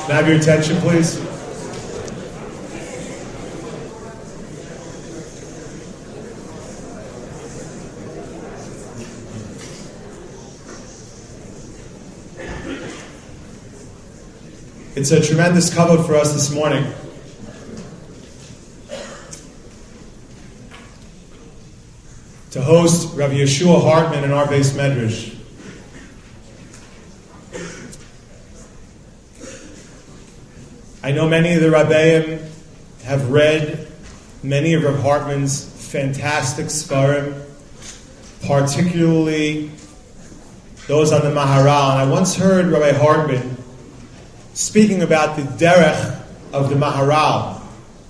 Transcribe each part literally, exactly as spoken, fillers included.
Can I have your attention, please? It's a tremendous kavod for us this morning to host Rabbi Yeshua Hartman in our base medrash. I know many of the Rabbeim have read many of Rav Hartman's fantastic Sfarim, particularly those on the Maharal. And I once heard Rabbi Hartman speaking about the derech of the Maharal.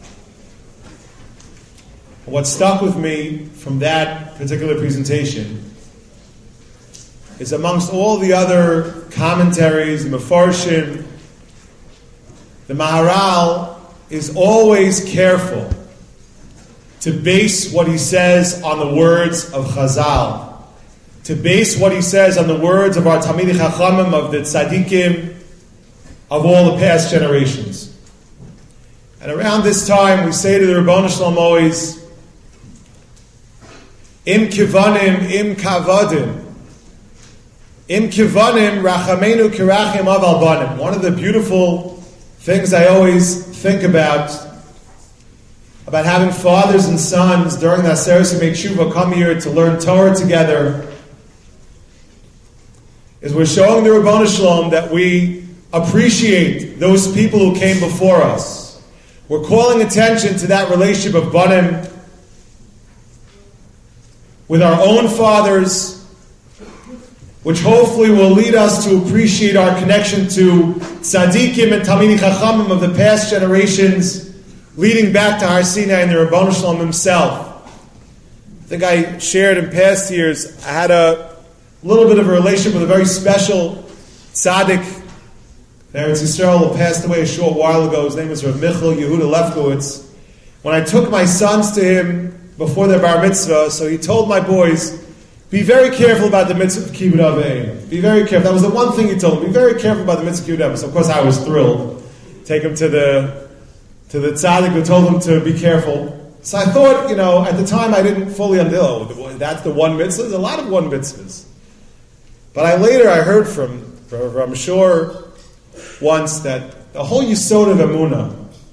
What stuck with me from that particular presentation is amongst all the other commentaries, the Mefarshim, the Maharal is always careful to base what he says on the words of Chazal, to base what he says on the words of our Talmidei Chachamim, of the Tzadikim, of all the past generations. And around this time, we say to the Rebbeinu Shalom always, Im kivanim, im kavadim. Im kivanim, rachamenu kirachim av albanim. One of the beautiful things I always think about, about having fathers and sons during the Aseret Yemei Tshuva come here to learn Torah together, is we're showing the Rebbeinu Shalom that we appreciate those people who came before us. We're calling attention to that relationship of banim with our own fathers, which hopefully will lead us to appreciate our connection to tzaddikim and Talmidei Chachamim of the past generations, leading back to Har Sinai and the Rebbeinu Shalom himself. I think I shared in past years, I had a little bit of a relationship with a very special tzaddik, Eretz Yisrael, who passed away a short while ago. His name was Rav Michal Yehuda Lefkowitz. When I took my sons to him before their bar mitzvah, so he told my boys, be very careful about the mitzvah of Kibbud Av V'Eim. Be very careful. That was the one thing he told me. Be very careful about the mitzvah of Kibbud Av V'Eim. So of course I was thrilled. Take him to the to the tzaddik who told him to be careful. So I thought, you know, at the time I didn't fully understand, oh, that's the one mitzvah. There's a lot of one mitzvahs. But I later I heard from Rav Shor once that the whole yisod of Emunah,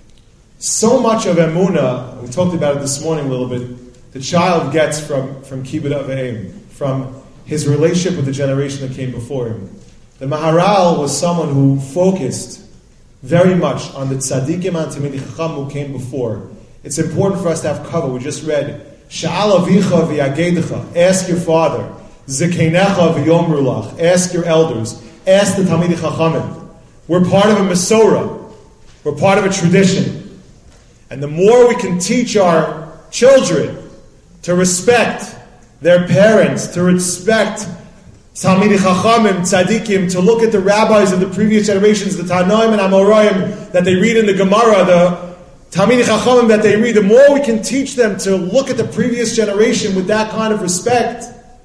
so much of Emunah, we talked about it this morning a little bit, the child gets from, from Kibbud Av V'Eim, from his relationship with the generation that came before him. The Maharal was someone who focused very much on the tzaddikim and Talmidei Chacham who came before. It's important for us to have cover. We just read, Sha'al avicha v'yagedecha, ask your father, Zekeinecha v'yomru lach, ask your elders, ask the Talmidei Chachamim. We're part of a Masorah. We're part of a tradition. And the more we can teach our children to respect their parents, to respect Talmidei Chachamim, Tzadikim, to look at the rabbis of the previous generations, the Tanoim and Amoraim that they read in the Gemara, the Talmidei Chachamim that they read, the more we can teach them to look at the previous generation with that kind of respect,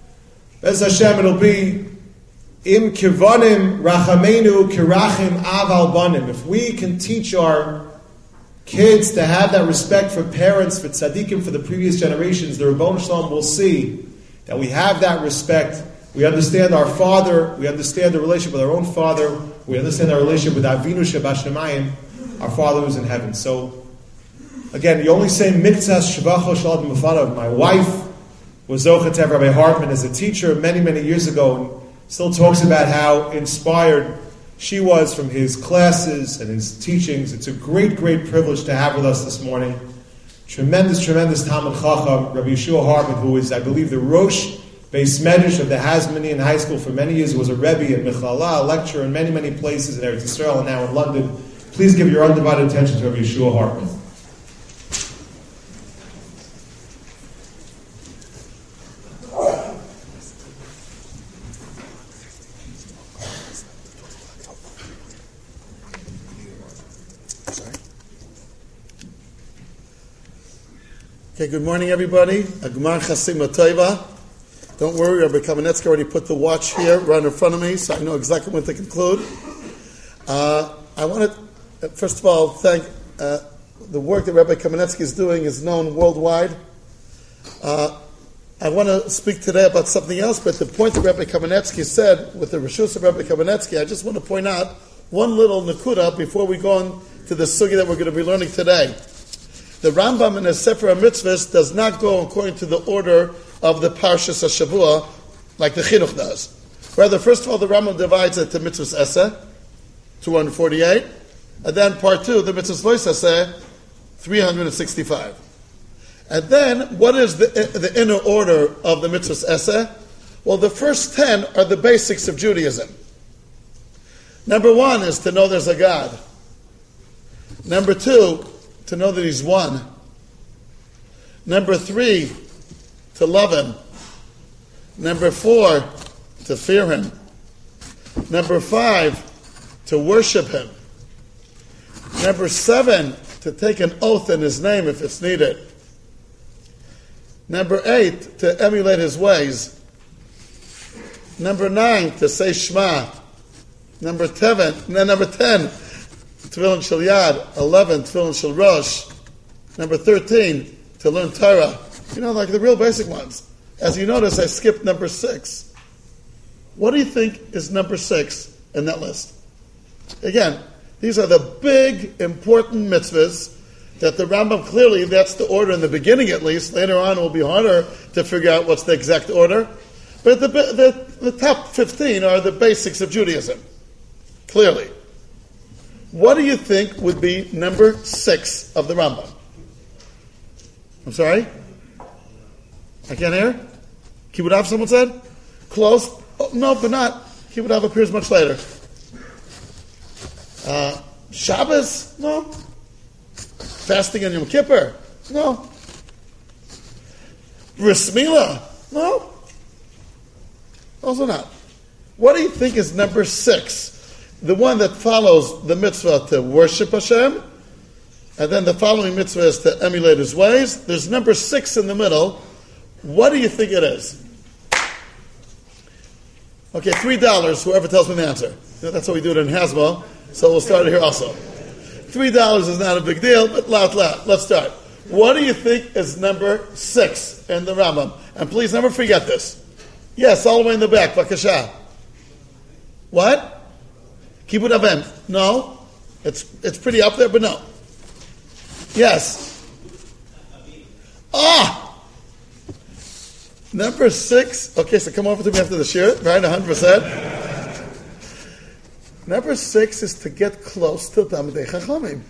Bez Hashem, it'll be Im kivanim rachamenu kirachim av al banim. If we can teach our kids to have that respect for parents, for tzaddikim, for the previous generations, the Rebbeinu Shalom will see that we have that respect. We understand our father. We understand the relationship with our own father. We understand our relationship with Avinu Shebash Shemayim, our Father who's in heaven. So, again, you only say miktzas shvacho shalad mufadav. My wife was zochet to have Rabbi Hartman as a teacher many, many years ago, and still talks about how inspired she was from his classes and his teachings. It's a great, great privilege to have with us this morning. Tremendous, tremendous Talmid Chacham, Rabbi Yeshua Hartman, who is, I believe, the Rosh Beis Medrash of the Hasmonean High School for many years, was a Rebbe at Michallah, a lecturer in many, many places in Eretz Yisrael and now in London. Please give your undivided attention to Rabbi Yeshua Hartman. Okay, good morning, everybody. Agmar Chasima Tova. Don't worry, Rabbi Kamenetsky already put the watch here right in front of me, so I know exactly when to conclude. Uh, I want to first of all, thank uh, the work that Rabbi Kamenetsky is doing is known worldwide. Uh, I want to speak today about something else, but the point that Rabbi Kamenetsky said with the Rishus of Rabbi Kamenetsky, I just want to point out one little nakuda before we go on to the sugi that we're going to be learning today. The Rambam in his Sefer HaMitzvahs does not go according to the order of the Parshas HaShavua like the Chinuch does. Rather, first of all, the Rambam divides it to Mitzvahs Eseh, two hundred forty-eight, and then part two, the Mitzvahs Lois Eseh, three hundred sixty-five. And then, what is the, the inner order of the Mitzvahs Eseh? Well, the first ten are the basics of Judaism. Number one is to know there's a God. Number two, to know that He's one. Number three, to love Him. Number four, to fear Him. Number five, to worship Him. Number seven, to take an oath in His name if it's needed. Number eight, to emulate His ways. Number nine, to say Shema. Number ten, no, number ten, Tefillin Shel Yad. Eleven, Tefillin Shel Rosh. Number thirteen, to learn Torah. You know, like the real basic ones. As you notice, I skipped number six. What do you think is number six in that list? Again, these are the big, important mitzvahs that the Rambam clearly, that's the order in the beginning at least. Later on it will be harder to figure out what's the exact order. But the, the, the top fifteen are the basics of Judaism. Clearly. What do you think would be number six of the Rambam? I'm sorry? I can't hear? Kibbutz Av, someone said? Close? Oh, no, but not. Kibbutz Av appears much later. Uh, Shabbos? No. Fasting on Yom Kippur? No. Bris Milah? No. Also not. What do you think is number six? The one that follows the mitzvah to worship Hashem, and then the following mitzvah is to emulate His ways. There's number six in the middle. What do you think it is? Okay, three dollars, whoever tells me the answer. That's how we do it in Hasbro, so we'll start here also. Three dollars is not a big deal, but loud, loud. Let's start. What do you think is number six in the Rambam? And please never forget this. Yes, all the way in the back, Bakasha. What? Kibbutz Avim. No. It's it's pretty up there, but no. Yes. Ah! Number six. Okay, so come over to me after the shir, right? one hundred percent. Number six is to get close to Talmidei Chachamim.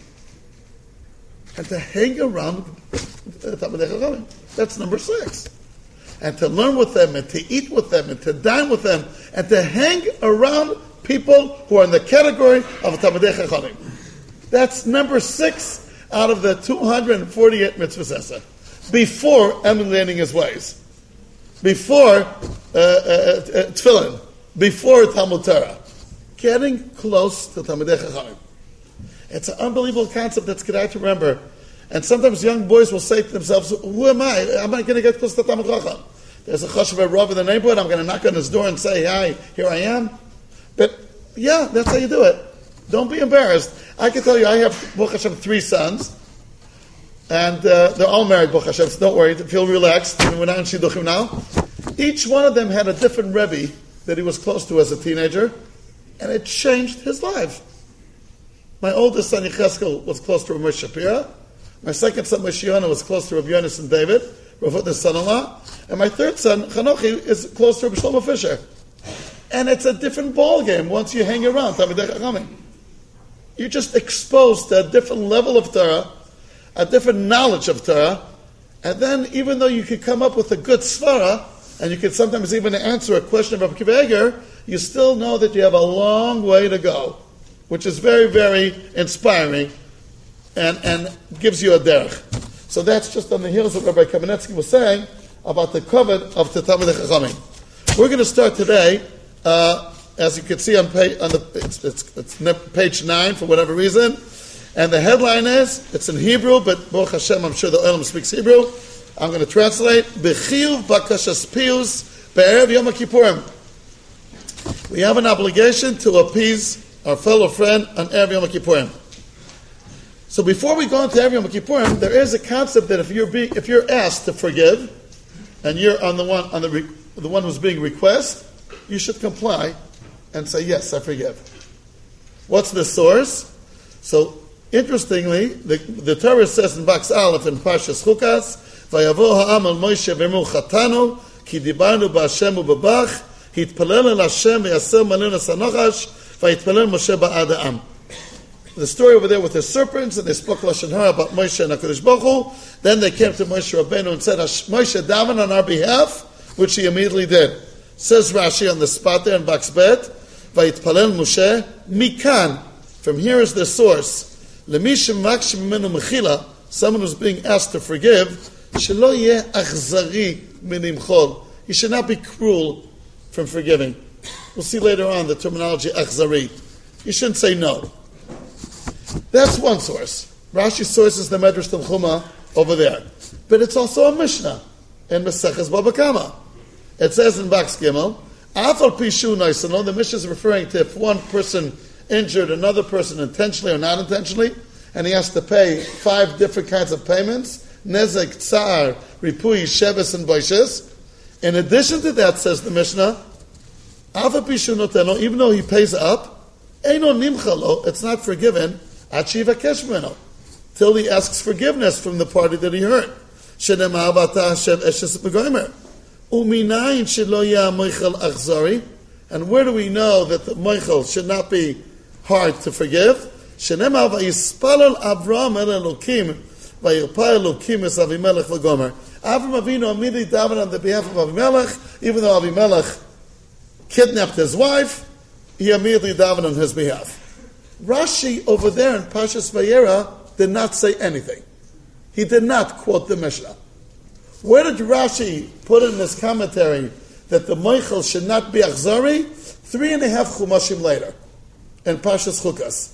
And to hang around Talmidei Chachamim. That's number six. And to learn with them, and to eat with them, and to dine with them, and to hang around people who are in the category of Talmidei Chachamim. That's number six out of the two hundred forty-eight mitzvahs eseh. Before emulating His ways. Before uh, uh, uh, Tefillin. Before Talmud Torah. Getting close to Talmidei Chachamim. It's an unbelievable concept that's good to remember. And sometimes young boys will say to themselves, who am I? Am I going to get close to Talmud Chacham? There's a Choshev Rav in the neighborhood. I'm going to knock on his door and say, hi, here I am. But yeah, that's how you do it. Don't be embarrassed. I can tell you, I have, Baruch Hashem, three sons. And uh, they're all married, Baruch Hashem, so don't worry, feel relaxed. We're not in Shidduchim now. Each one of them had a different Rebbe that he was close to as a teenager. And it changed his life. My oldest son, Yecheskel, was close to Rav Moshe Shapira. My second son, Moshiana, was close to Rav Yonis and David, Rav Hutner's son-in-law. And my third son, Chanochi, is close to Rav Shlomo Fisher. And it's a different ball game once you hang around Talmidei Chachamim. You're just exposed to a different level of Torah, a different knowledge of Torah, and then even though you could come up with a good svara, and you could sometimes even answer a question of Rabbi Akiva Eiger, you still know that you have a long way to go, which is very, very inspiring and, and gives you a derech. So that's just on the heels of what Rabbi Kamenetsky was saying about the covet of Talmidei Chachamim. We're going to start today, uh, as you can see on page, on the it's, it's, it's page nine for whatever reason, and the headline is, it's in Hebrew, but Baruch Hashem, I'm sure the Olam speaks Hebrew. I'm going to translate, B'chiyuv bakashas piyus be'erev Yom Kippurim. We have an obligation to appease our fellow friend on Erev Yom Kippurim. So before we go into Erev Yom Kippurim, there is a concept that if you're being, if you're asked to forgive, and you're on the one on the re, the one who's being requested, you should comply and say yes, I forgive. What's the source? So interestingly, the, the Torah says in Baks Aleph in Parshas Chukas, "Vayavo ha'am al Moshe v'emu chatanu ki dibarnu ba'Hashem u'b'bach hitpalel el Hashem v'yaseh malin asanochash v'yitpalel Moshe ba'ad ha'am." The story over there with the serpents, and they spoke Lashon Hara about Moshe and HaKadosh Baruch Hu. Then they came to Moshe Rabbeinu and said, Moshe, daven on our behalf, which he immediately did. Says Rashi on the spot there in Baks Bet, Vayitpalel Moshe, Mikan, from here is the source. Lemishim makshim minu mechila, someone who's being asked to forgive, shelo yeh achzari minimchol. He should not be cruel from forgiving. We'll see later on the terminology achzari. You shouldn't say no. That's one source. Rashi's source is the Medrash Tanchuma over there. But it's also a Mishnah in Maseches Baba Kama. It says in Baks Gimel, Afal Pishu Naisano, the Mishnah is referring to if one person injured another person intentionally or not intentionally, and he has to pay five different kinds of payments, Nezek, Tsar, Ripui, Sheves, and Boishes. In addition to that, says the Mishnah, Afal Pishu Noteno, even though he pays up, Eino Nimchalo, it's not forgiven, Achiva Keshmeno, till he asks forgiveness from the party that he hurt. Shenemar v'ata Hashem eshes b'goymer. Uminayin shelo yah moichel achzari. And where do we know that the moichel should not be hard to forgive? Shenemar v'yispalel Avraham el Elokim v'yirpa Elokim es Avimelech v'gomer. Avram Avinu immediately davened on the behalf of Avimelech, even though Avimelech kidnapped his wife, he immediately davened on his behalf. Rashi over there in Parshas Vayera did not say anything. He did not quote the Mishnah. Where did Rashi put in his commentary that the Moichel should not be Achzari? Three and a half Chumashim later in Parshas Chukas.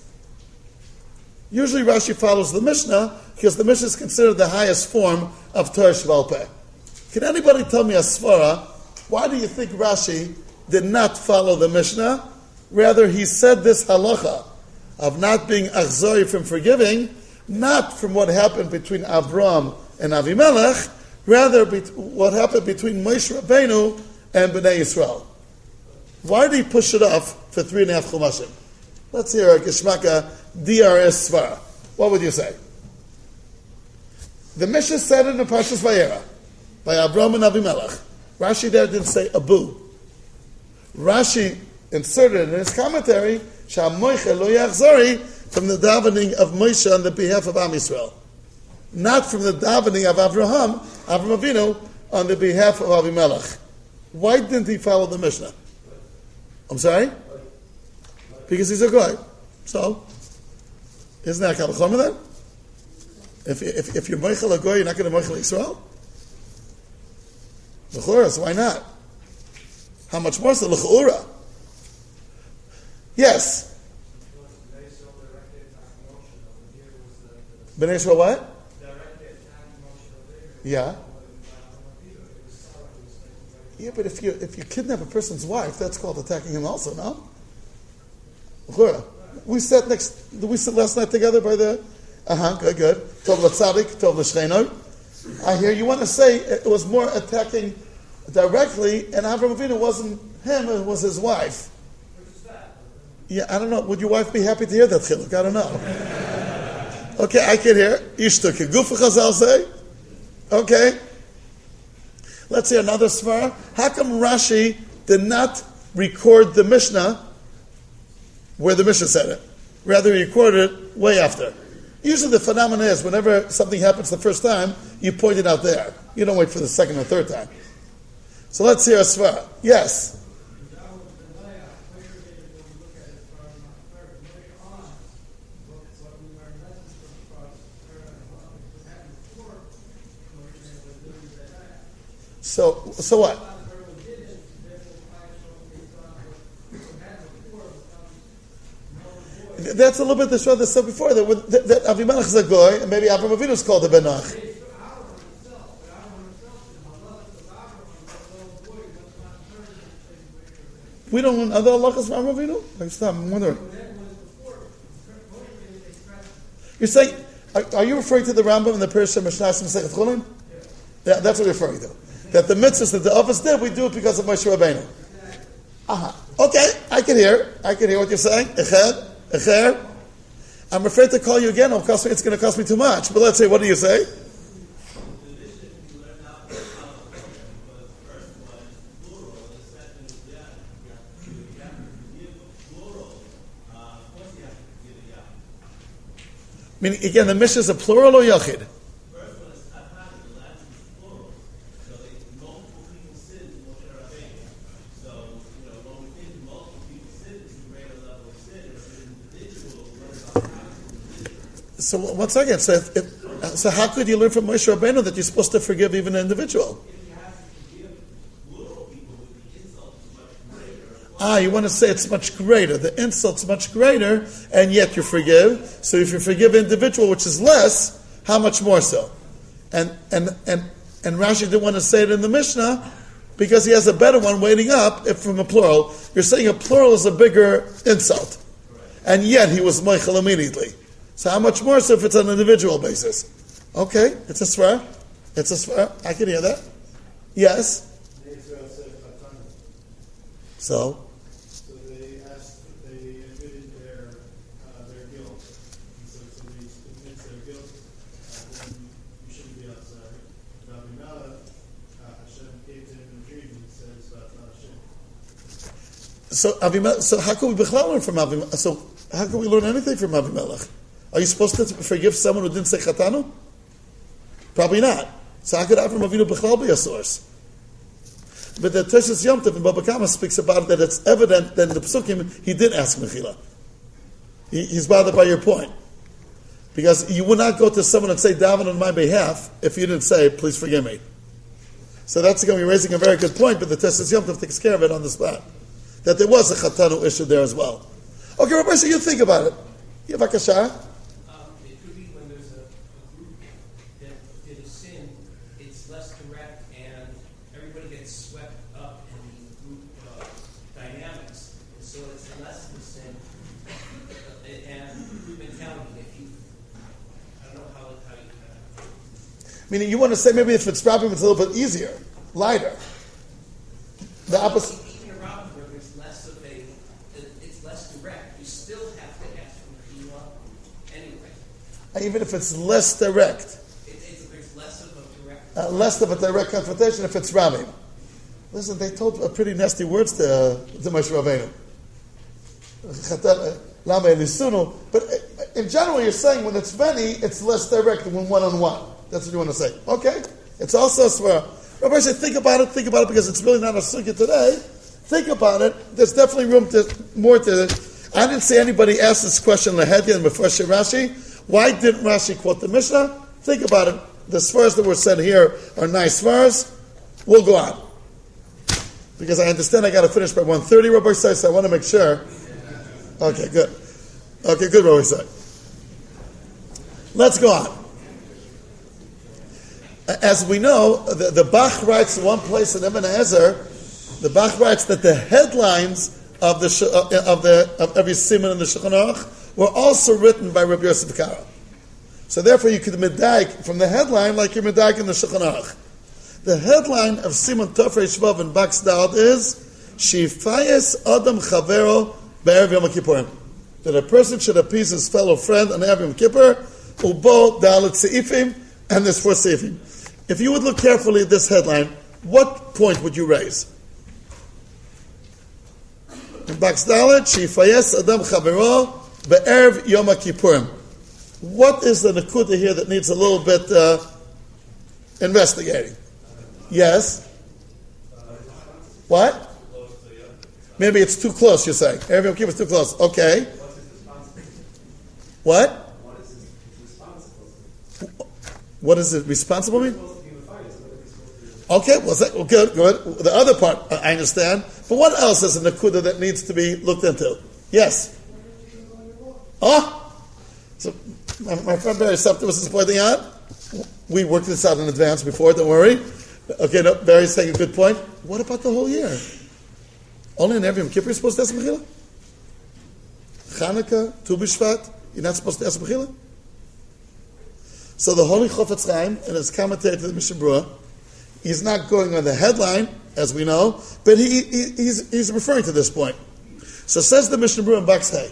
Usually Rashi follows the Mishnah because the Mishnah is considered the highest form of Torah Sheba'al Peh. Can anybody tell me a svara? Why do you think Rashi did not follow the Mishnah? Rather, he said this halacha of not being achzari from forgiving, not from what happened between Avram and Avimelech, rather be- what happened between Moshe Rabbeinu and Bnei Yisrael. Why did he push it off for three and a half chumashim? Let's hear a Geshmaka D R S Svara. What would you say? The Mishnah said in the Parshas Vayera by Avram and Avimelech. Rashi there didn't say abu. Rashi inserted in his commentary Shamoicha lo yachzori from the davening of Moshe on the behalf of Am Yisrael, not from the davening of Avraham, Avram Avinu, on the behalf of Avimelech. Why didn't he follow the Mishnah? I'm sorry? Because he's a guy. So, isn't that Kal Chomer then? If, if, if you're Moichel a goy, you're not going to Moichel Yisrael? L'chura, so why not? How much more so l'chura? Yes. Bnei Yisrael what? Yeah. Yeah, but if you if you kidnap a person's wife, that's called attacking him also, no? L'chura. We sat next. Did we sit last night together by the? Uh huh. Good, good. Tov l'tzadik, tov l'shcheinoi. I hear you want to say it was more attacking directly, and Avram Avinu wasn't him; it was his wife. Yeah, I don't know. Would your wife be happy to hear that chiluk? I don't know. Okay, I can hear. Ishtu kegufa Chazal say. Okay. Let's hear another svara. How come Rashi did not record the Mishnah where the Mishnah said it? Rather, he recorded it way after. Usually the phenomenon is whenever something happens the first time, you point it out there. You don't wait for the second or third time. So let's hear a svara. Yes. So, so what? That's a little bit the show that said before that, that, that Avimelech is a goy, and maybe Avram Avinu is called a benach. We don't know other halachas from Avram Avinu. Like, stop. I'm wondering. You're saying Are, are you referring to the Rambam in the Pirush Mishnas Masechet Chulin? Yeah. yeah, that's what you're referring to. That the mitzvahs that the office did, we do it because of Moshe Rabbeinu. Aha. Uh-huh. Okay, I can hear. I can hear what you're saying. Eched, Echer. I'm afraid to call you again. It'll cost me, it's going to cost me too much. But let's say, what do you say? Meaning, again, the Mishnah is a plural or yachid? First one is Tatani, the last one is plural. So they, multiple people sin in Moshe Rabbeinu. So, you know, when we think multiple people sin, it's a greater level of sin. If it's an individual, what about how? So, one second. So, if, if, so how could you learn from Moshe Rabbeinu that you're supposed to forgive even an individual? If you have to forgive plural people with the insult is much greater. Ah, you want to say it's much greater. The insult's much greater, and yet you forgive. So if you forgive an individual, which is less, how much more so? And and and and Rashi didn't want to say it in the Mishnah because he has a better one waiting up if from a plural. You're saying a plural is a bigger insult. And yet he was Meichel immediately. So how much more so if it's on an individual basis? Okay, it's a swear. It's a swear. I can hear that. Yes. So? So they asked, they admitted their uh, their guilt. And so if somebody admits their guilt, uh, then you shouldn't be outside. Now, Abimela, uh, Hashem gave to him in a dream and says, "Vatna Hashem." So Avimelech, so how can we bechlal learn from Avimelech? So how can we learn anything from Avimelech? Are you supposed to forgive someone who didn't say chatanu? Probably not. So how could Avram Avinu bechlal be a source? But the Tosfos Yom Tov in Baba Kama speaks about it, that it's evident that in the Pesukim he did ask Mechila. He, he's bothered by your point. Because you would not go to someone and say, daven on my behalf, if you didn't say, please forgive me. So that's going to be raising a very good point, but the Tosfos Yom Tov takes care of it on the spot. That there was a Chatanu issue there as well. Okay, Rabbi, so you think about it. You have a kasha? Um, it could be when there's a, a group that did a sin, it's less direct and everybody gets swept up in the group uh, dynamics. And so it's less of a sin uh, and group mentality. If you, I don't know how, how you uh, Meaning you want to say maybe if it's Rabbim, it's a little bit easier, lighter. The opposite. Even around where there's less of a, it's less direct, you still have to ask for Mechila anyway. Even if it's less direct. It, it's, there's less of a direct. Uh, less of a direct confrontation if it's Rabbim. Listen, they told uh, pretty nasty words to, uh, to Moshe Rabbeinu. Lama Elisunu. But uh, in general, you're saying when it's many, it's less direct than one-on-one. That's what you want to say. Okay. It's also a swear. Rabbi said, think about it, think about it, because it's really not a sugya today. Think about it. There's definitely room to more to it. I didn't see anybody ask this question in the head yet before Rashi. Why didn't Rashi quote the Mishnah? Think about it. The svars that were said here are nice svars. We'll go on. Because I understand I got to finish by one thirty, Rabbi says, so I want to make sure. Okay, good. Okay, good, Rabbi said. Let's go on. As we know, the, the Bach writes in one place in Ibn Ezer, the Bach writes that the headlines of the of the of every siman in the Shulchan Aruch were also written by Rabbi Yosef Karo. So therefore, you could medaik from the headline like you're medaik in the Shulchan Aruch. The headline of Siman Tofrei Shvav and Bach's Da'at is Shifayes Adam Chavero Be'erev Yom Kippurim, that a person should appease his fellow friend on Erev Yom Kippur, Ubo Dalet Seifim, and there's four Seifim. If you would look carefully at this headline, what point would you raise? In Bach's Dalet, Shifayes Adam Chavero Be'erev Yom Kippurim. What is the nakuda here that needs a little bit uh, investigating? Yes? What? Maybe it's too close, you're saying. Erev Yom Kippur is too close. Okay. What? What is it responsible mean? Okay, well, that, well, good, good. The other part, I understand. But what else is a nakuda that needs to be looked into? Yes? Oh? So, my, my friend Barry Septimus is pointing out. We worked this out in advance before, don't worry. Okay, no, Barry's taking a good point. What about the whole year? Only in Erev Yom Kippur you're supposed to ask Mechila? Chanukah, Tu B'Shvat, you're not supposed to ask Mechila? So the Holy Chofetz Chaim, in his commentary to the Mishnah Berurah, he's not going on the headline, as we know, but he, he he's he's referring to this point. So says the Mishnah Berurah in Baks Hay,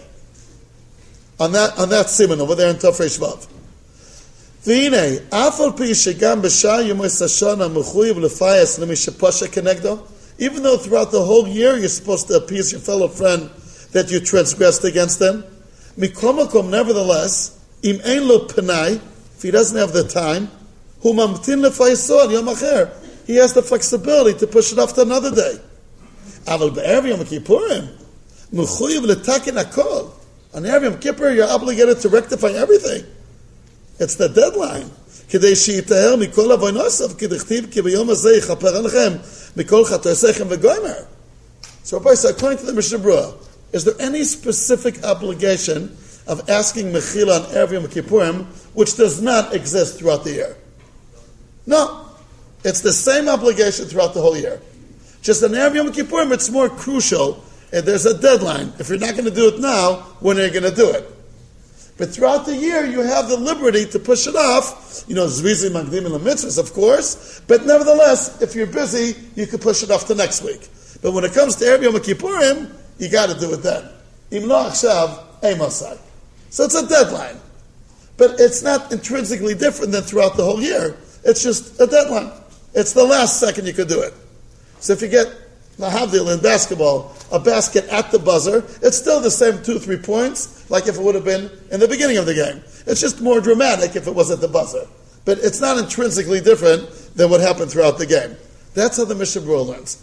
on that on that siman over there in Tov Reish Vav. V'hinei, afal pi shegam b'shar yomos hashana mechuyev lefayas lemi shepasha kenegdo. Even though throughout the whole year you're supposed to appease your fellow friend that you transgressed against them, mikol makom, nevertheless, im ein lo penai, if he doesn't have the time, hu mamtin lefayaso al yom acher, he has the flexibility to push it off to another day. Aval be'erev Yom Kippurim, mechuyev letaken hakol. On Erev Yom Kippur, you're obligated to rectify everything. It's the deadline. כדי שיטהר מכל עוונותיו, כדכתיב כי ביום הזה יכפר עליכם מכל חטאיכם וגומר. So, Rabbi, so according to the Mishnah Berurah, is there any specific obligation of asking mechila on Erev Yom Kippurim which does not exist throughout the year? No. It's the same obligation throughout the whole year. Just on Erev Yom Kippurim, it's more crucial, and there's a deadline. If you're not going to do it now, when are you going to do it? But throughout the year, you have the liberty to push it off. You know, Zvizi Magdim and Mitzvahs, of course. But nevertheless, if you're busy, you can push it off to next week. But when it comes to Erev Yom Kippurim, you got to do it then. Im lo achshav, ei masai. So it's a deadline. But it's not intrinsically different than throughout the whole year. It's just a deadline. It's the last second you could do it. So if you get Lahavdil in basketball, a basket at the buzzer, it's still the same two, three points, like if it would have been in the beginning of the game. It's just more dramatic if it was at the buzzer. But it's not intrinsically different than what happened throughout the game. That's how the Mishnah Berurah learns.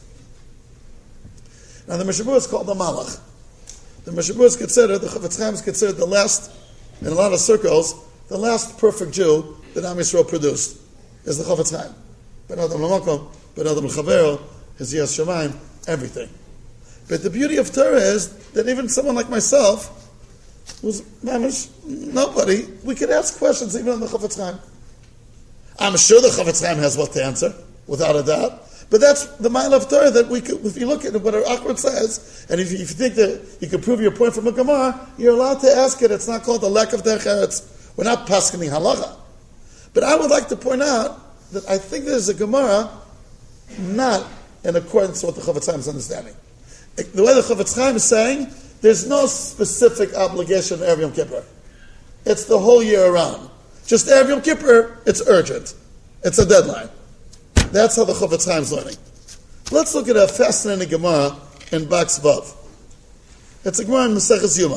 Now the Mishnah Berurah is called the Malach. The Mishnah Berurah is considered, the Chofetz Chaim is considered the last, in a lot of circles, the last perfect Jew that Am Yisrael produced is the Chofetz Chaim. Ben Adam L'Makom, Ben Adam L'Chavero, his Yas Shamayim, everything. But the beauty of Torah is that even someone like myself, who's mamish, nobody, we could ask questions even on the Chofetz Chaim. I'm sure the Chofetz Chaim has what to answer, without a doubt. But that's the mile of Torah that we could, if you look at what our Akhbar says, and if you, if you think that you can prove your point from a Gemara, you're allowed to ask it. It's not called the lack of derech eretz. We're not paskening halacha. But I would like to point out that I think there's a Gemara not in accordance with the Chofetz Chaim's understanding. The way the Chofetz Chaim is saying, there's no specific obligation in Erev Yom Kippur. It's the whole year around. Just Erev Yom Kippur, it's urgent. It's a deadline. That's how the Chofetz Chaim is learning. Let's look at a fascinating Gemara in Baks Vav. It's a Gemara in Maseches Yuma.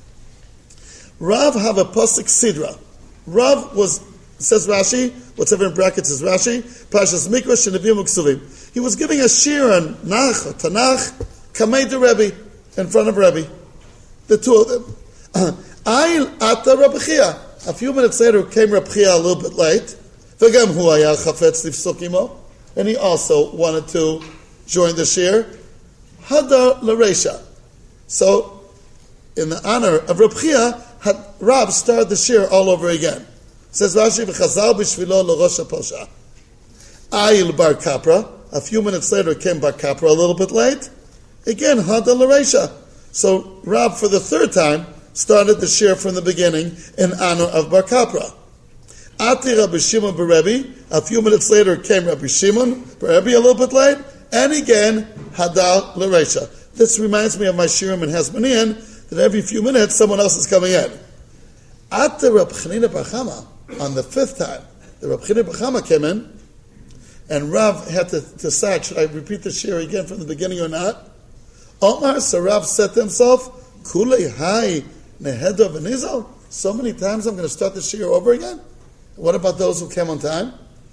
Rav have a pasuk sidra. Rav was, says Rashi, whatever in brackets is Rashi, Parshas Mikra Shenavim Uksuvim. He was giving a shir on Nach or Tanakh, Kamei de Rebbe, in front of Rebbe. The two of them. Ayil Ata Rabbi Chia. A few minutes later came Rabbi Chia a little bit late. V'gam hu haya chafetz lifsuk imo. And he also wanted to join the shir. Hadar l'reisha. So, in the honor of Rabbi Chia, had Rab started the shir all over again. Says Rashi, v'chazal b'shvilo l'rosh ha'posha. Ayil bar kapra. A few minutes later came bar kapra a little bit late. Again, Hadar l'reisha. So Rab, for the third time, started the shir from the beginning in honor of bar kapra. Ati Rabbi Shimon Berebi. A few minutes later came Rabbi Shimon Berebi a little bit late, and again Hadar l'reisha. This reminds me of my shirim in Hasmonian that every few minutes someone else is coming in. Ati Rabbi Chanina bar Chama, on the fifth time, the Rabbi Chanina bar Chama came in, and Rav had to decide, should I repeat the shir again from the beginning or not? Omar, so Rav said to himself, Kulei hai nehedo v'nizal. So many times I'm going to start the shir over again? What about those who came on time?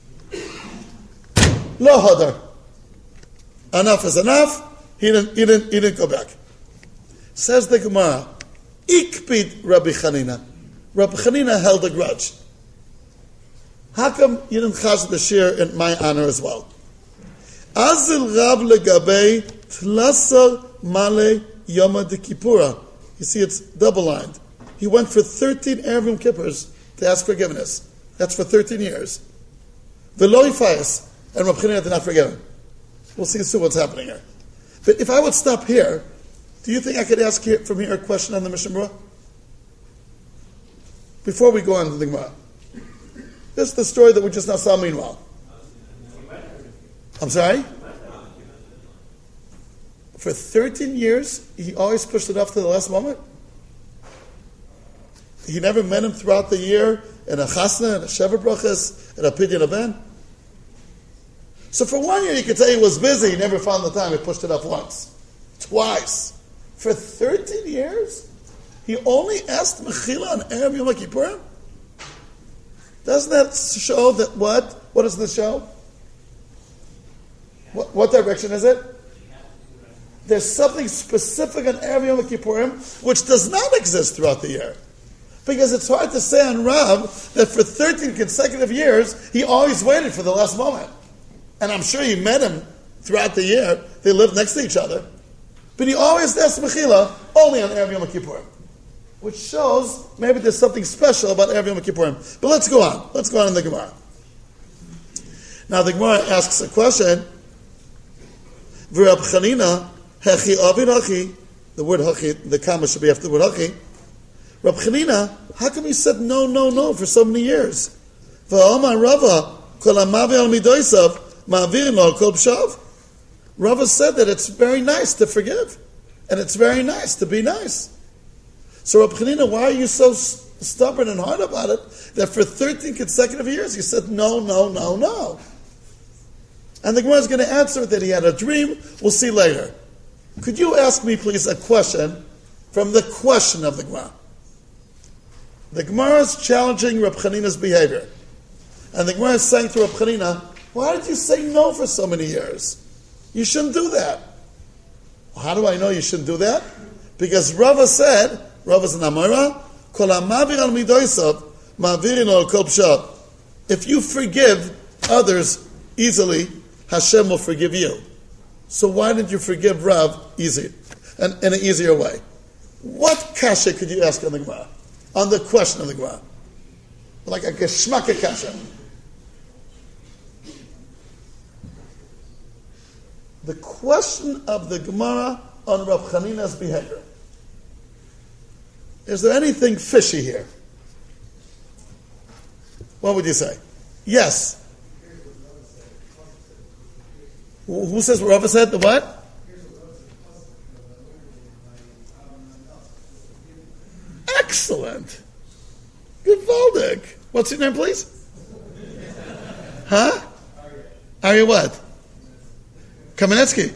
Lo hadar. Enough is enough. He didn't, he didn't, he didn't go back. Says the Gemara, Ikpid Rabbi Chanina. Rabbi Chanina held a grudge. How come you didn't chaz the shir in my honor as well? Azil Rav legabei tlasar male yoma de kippura. You see, it's double-lined. He went for thirteen Erev Yom Kippurs to ask forgiveness. That's for thirteen years. V'lo yifayas, and Rabbi Chanina did not forgive him. We'll see soon what's happening here. But if I would stop here, do you think I could ask here, from here a question on the Mishnah Berurah? Before we go on to the Gemara. This is the story that we just now saw meanwhile. I'm sorry? For thirteen years, he always pushed it off to the last moment. He never met him throughout the year in a chasna, in a sheva brachas, in a pidyon aben. So for one year, you could say he was busy. He never found the time. He pushed it off once, twice. For thirteen years, he only asked mechila on Erev Yom Kippurim. Doesn't that show that what? What does this show? What, what direction is it? There's something specific on Erev Yom Kippurim which does not exist throughout the year. Because it's hard to say on Rav that for thirteen consecutive years, he always waited for the last moment. And I'm sure he met him throughout the year. They lived next to each other. But he always asked Mechila only on Erev Yom Kippurim. Which shows maybe there's something special about Erev Yom Kippurim. But let's go on. Let's go on in the Gemara. Now the Gemara asks a question. V'Rab Chanina, Hechi Avid Hachi. The word Hachi, the comma should be after the word Hachi. Rab Chanina, how come he said no, no, no for so many years? V'Omar Rava, Kol Hamavi Al Midoisav, Ma'avirin Lo Al Kol B'Shav. Rava said that it's very nice to forgive. And it's very nice to be nice. So Rab Chanina, why are you so stubborn and hard about it that for thirteen consecutive years you said no, no, no, no? And the Gemara is going to answer that he had a dream. We'll see later. Could you ask me, please, a question from the question of the Gemara? The Gemara is challenging Rab Chanina's behavior. And the Gemara is saying to Rab Chanina, why did you say no for so many years? You shouldn't do that. How do I know you shouldn't do that? Because Rava said, Rava's an Amora, Kol Hamavir Al Midoisav, Ma'avirin Lo Al Kol B'Shav. If you forgive others easily, Hashem will forgive you. So why did you forgive Rav easy, and in an easier way? What kasha could you ask on the Gemara? On the question of the Gemara? Like a geschmacke kasha. The question of the Gemara on Rav Chanina's behavior. Is there anything fishy here? What would you say? Yes. Who says what Rava said? The what? Excellent. Gewaldig. What's your name, please? Huh? Arya what? Kamenetsky.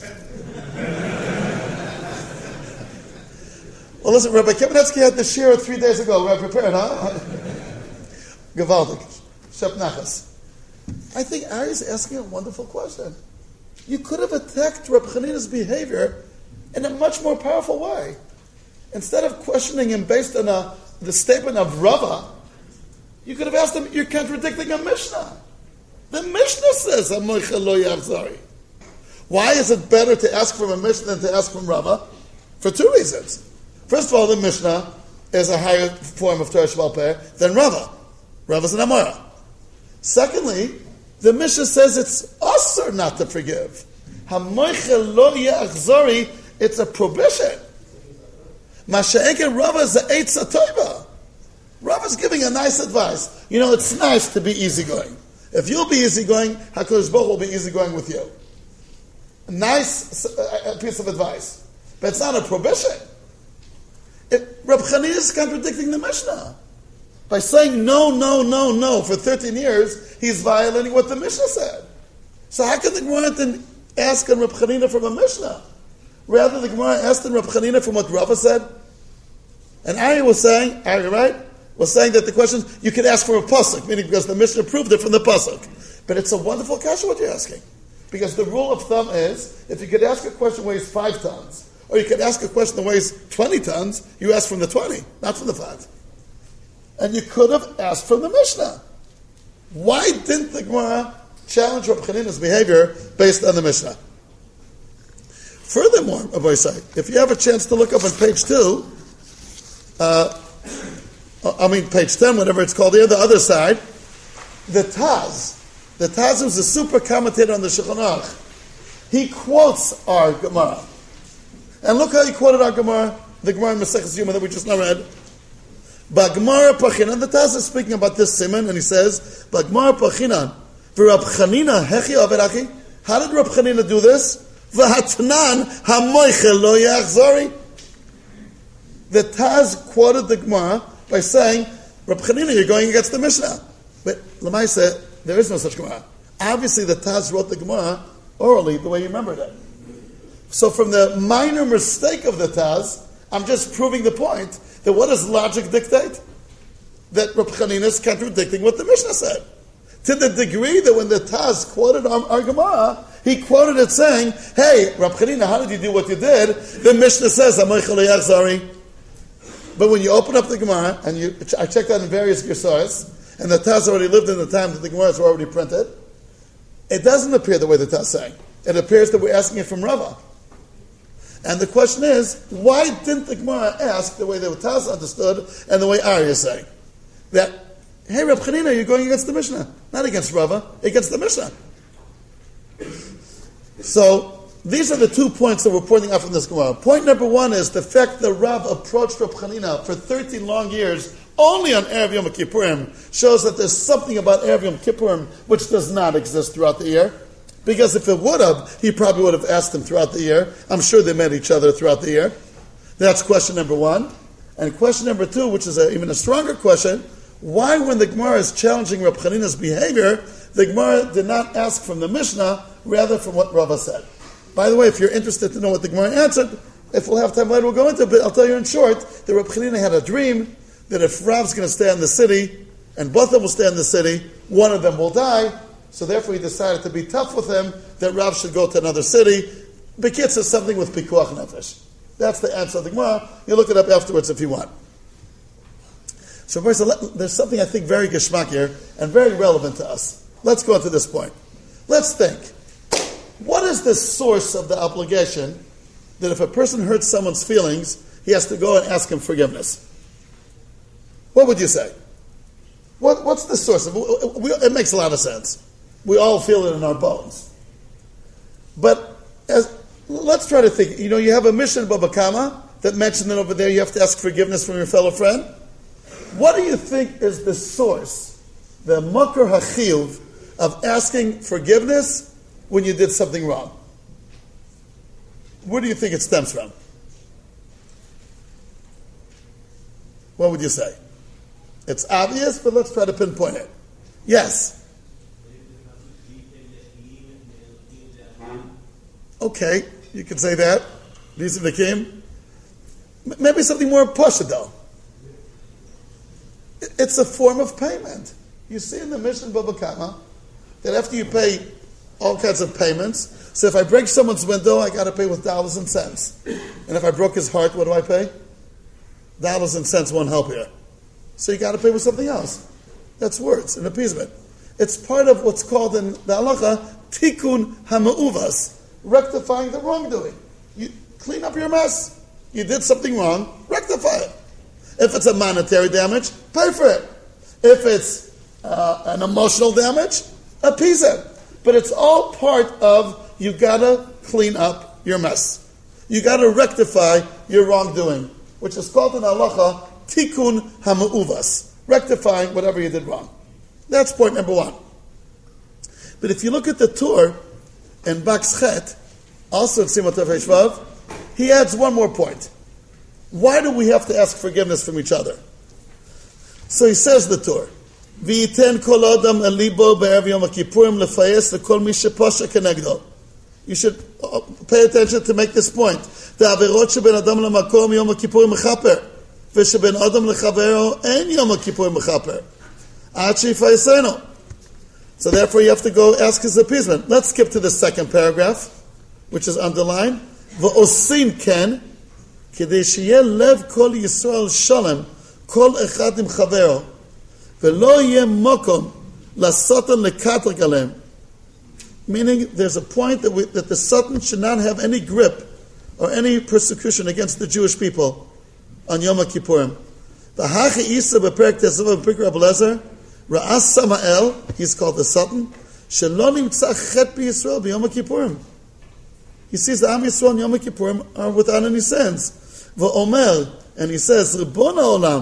Well, listen, Rabbi Kamenetsky had the shir three days ago. We're prepared, huh? Gewaldig. Shep Nachas. I think Arya is asking a wonderful question. You could have attacked Reb Chanina's behavior in a much more powerful way. Instead of questioning him based on a, the statement of Rava, you could have asked him, you're contradicting a Mishnah. The Mishnah says, Amoicha lo yachzari. Why is it better to ask from a Mishnah than to ask from Rava? For two reasons. First of all, the Mishnah is a higher form of Torah Sheba'al Peh than Rava. Rava's an Amora. Secondly, the Mishnah says it's usher not to forgive. Hamoicha lo yachzari, it's a prohibition. Masha'eke Rava is the Eitz HaToiva. Rava's giving a nice advice. You know, it's nice to be easygoing. If you'll be easygoing, HaKadosh Baruch Hu will be easygoing with you. A nice uh, piece of advice. But it's not a prohibition. It, Reb Chanina is contradicting the Mishnah. By saying no, no, no, no for thirteen years, he's violating what the Mishnah said. So how can the Gemara then ask on Reb Chanina from a Mishnah? Rather, the Gemara asked on Reb Chanina from what Rava said. And Ari was saying, Ari, right? Was saying that the question, you could ask for a pasuk, meaning because the Mishnah proved it from the pasuk. But it's a wonderful kasha what you're asking. Because the rule of thumb is, if you could ask a question that weighs five tons, or you could ask a question that weighs twenty tons, you ask from the twenty, not from the five. And you could have asked from the Mishnah. Why didn't the Gemara challenge Reb Chanina's behavior based on the Mishnah? Furthermore, Rabbi Say, if you have a chance to look up on page two, uh, I mean page ten, whatever it's called here, the other side, the Taz, the Taz was a super commentator on the Shulchan Aruch. He quotes our Gemara. And look how he quoted our Gemara, the Gemara in Maseches Yoma that we just now read. Bagmar Pachinan, the Taz is speaking about this simon, and he says, Bagmar Pachinan, V'Rab Chanina hechi averachi. How did Rab Chanina do this? V'hatnan hamoichel lo yachzori. The Taz quoted the Gemara by saying, Rab Chanina, you're going against the Mishnah. But Lamaisa, there is no such Gemara. Obviously, the Taz wrote the Gemara orally the way you remembered it. So from the minor mistake of the Taz, I'm just proving the point that what does logic dictate? That Rab Chanina is contradicting what the Mishnah said. To the degree that when the Taz quoted our, our Gemara, he quoted it saying, hey, Rab Chanina, how did you do what you did? The Mishnah says, Amoichel lo yachzori. But when you open up the Gemara, and you, I checked out in various Gesaros, and the Taz already lived in the time that the Gemaras were already printed, it doesn't appear the way the Taz is saying. It appears that we're asking it from Rava. And the question is, why didn't the Gemara ask the way the Taz understood and the way Ari is saying? That, hey, Rab Chanina, you're going against the Mishnah. Not against Rava, against the Mishnah. So, these are the two points that we're pointing out from this Gemara. Point number one is the fact that Rav approached Rab Chanina for thirteen long years only on Erev Yom Kippurim shows that there's something about Erev Yom Kippurim which does not exist throughout the year. Because if it would have, he probably would have asked him throughout the year. I'm sure they met each other throughout the year. That's question number one. And question number two, which is a, even a stronger question, why when the Gemara is challenging Rab Chanina's behavior, the Gemara did not ask from the Mishnah, rather from what Rava said. By the way, if you're interested to know what the Gemara answered, if we'll have time later, we'll go into it, but I'll tell you in short, that Rab Chanina had a dream that if Rav's going to stay in the city, and both of them will stay in the city, one of them will die, so therefore he decided to be tough with him, that Rav should go to another city. Bekitz is something with Pikuach Nefesh. That's the answer of the Gemara. You look it up afterwards if you want. So first, there's something I think very geschmack here, and very relevant to us. Let's go into this point. Let's think. What is the source of the obligation that if a person hurts someone's feelings, he has to go and ask him forgiveness? What would you say? What, what's the source of it? We, it makes a lot of sense. We all feel it in our bones. But as, let's try to think. You know, you have a mission in Baba Kama that mentioned that over there you have to ask forgiveness from your fellow friend. What do you think is the source, the makar hachiyuv, of asking forgiveness when you did something wrong? Where do you think it stems from? What would you say? It's obvious, but let's try to pinpoint it. Yes. Okay, you can say that. These are the Kim. Maybe something more pashut though. It's a form of payment. You see in the Mishnah Baba Kama that after you pay all kinds of payments, so if I break someone's window, I got to pay with dollars and cents. And if I broke his heart, what do I pay? Dollars and cents won't help here. So you got to pay with something else. That's words, an appeasement. It's part of what's called in the halacha tikkun hama'uvas, rectifying the wrongdoing. You clean up your mess. You did something wrong, rectify it. If it's a monetary damage, pay for it. If it's uh, an emotional damage, appease it. But it's all part of you gotta clean up your mess. You gotta rectify your wrongdoing, which is called in halacha tikkun hama'uvas, rectifying whatever you did wrong. That's point number one. But if you look at the Tur in Bakschet, also in Simot Vav, he adds one more point. Why do we have to ask forgiveness from each other? So he says the Tur, V'yiten kol adam el libo be'erev Yom Kippurim lefayes lekol mi sheposha kenegdo. You should pay attention to make this point. The averot sheben adam lemakom Yom Kippurim mechaper, v'sheben adam lechavero en Yom Kippurim mechaper. Ad sheyifayesenu. So therefore you have to go ask his appeasement. Let's skip to the second paragraph, which is underlined. V'osim ken, k'dei sheyeh lev kol Yisrael shalem, kol echad im chavero, v'lo yeh mokom lasotan lekatrek alem. Meaning there's a point that, we, that the Satan should not have any grip or any persecution against the Jewish people on Yom Kippurim. V'hachi isa b'perek tezav b'perek Rabbi Lezer, Ra'as Samael, he's called the Satan, Shelo nimtza chet b'Yisrael b'Yom Kippurim. He sees the Am Yisrael and Yom Kippurim are without any sins. V'omer, and he says, Ribona olam,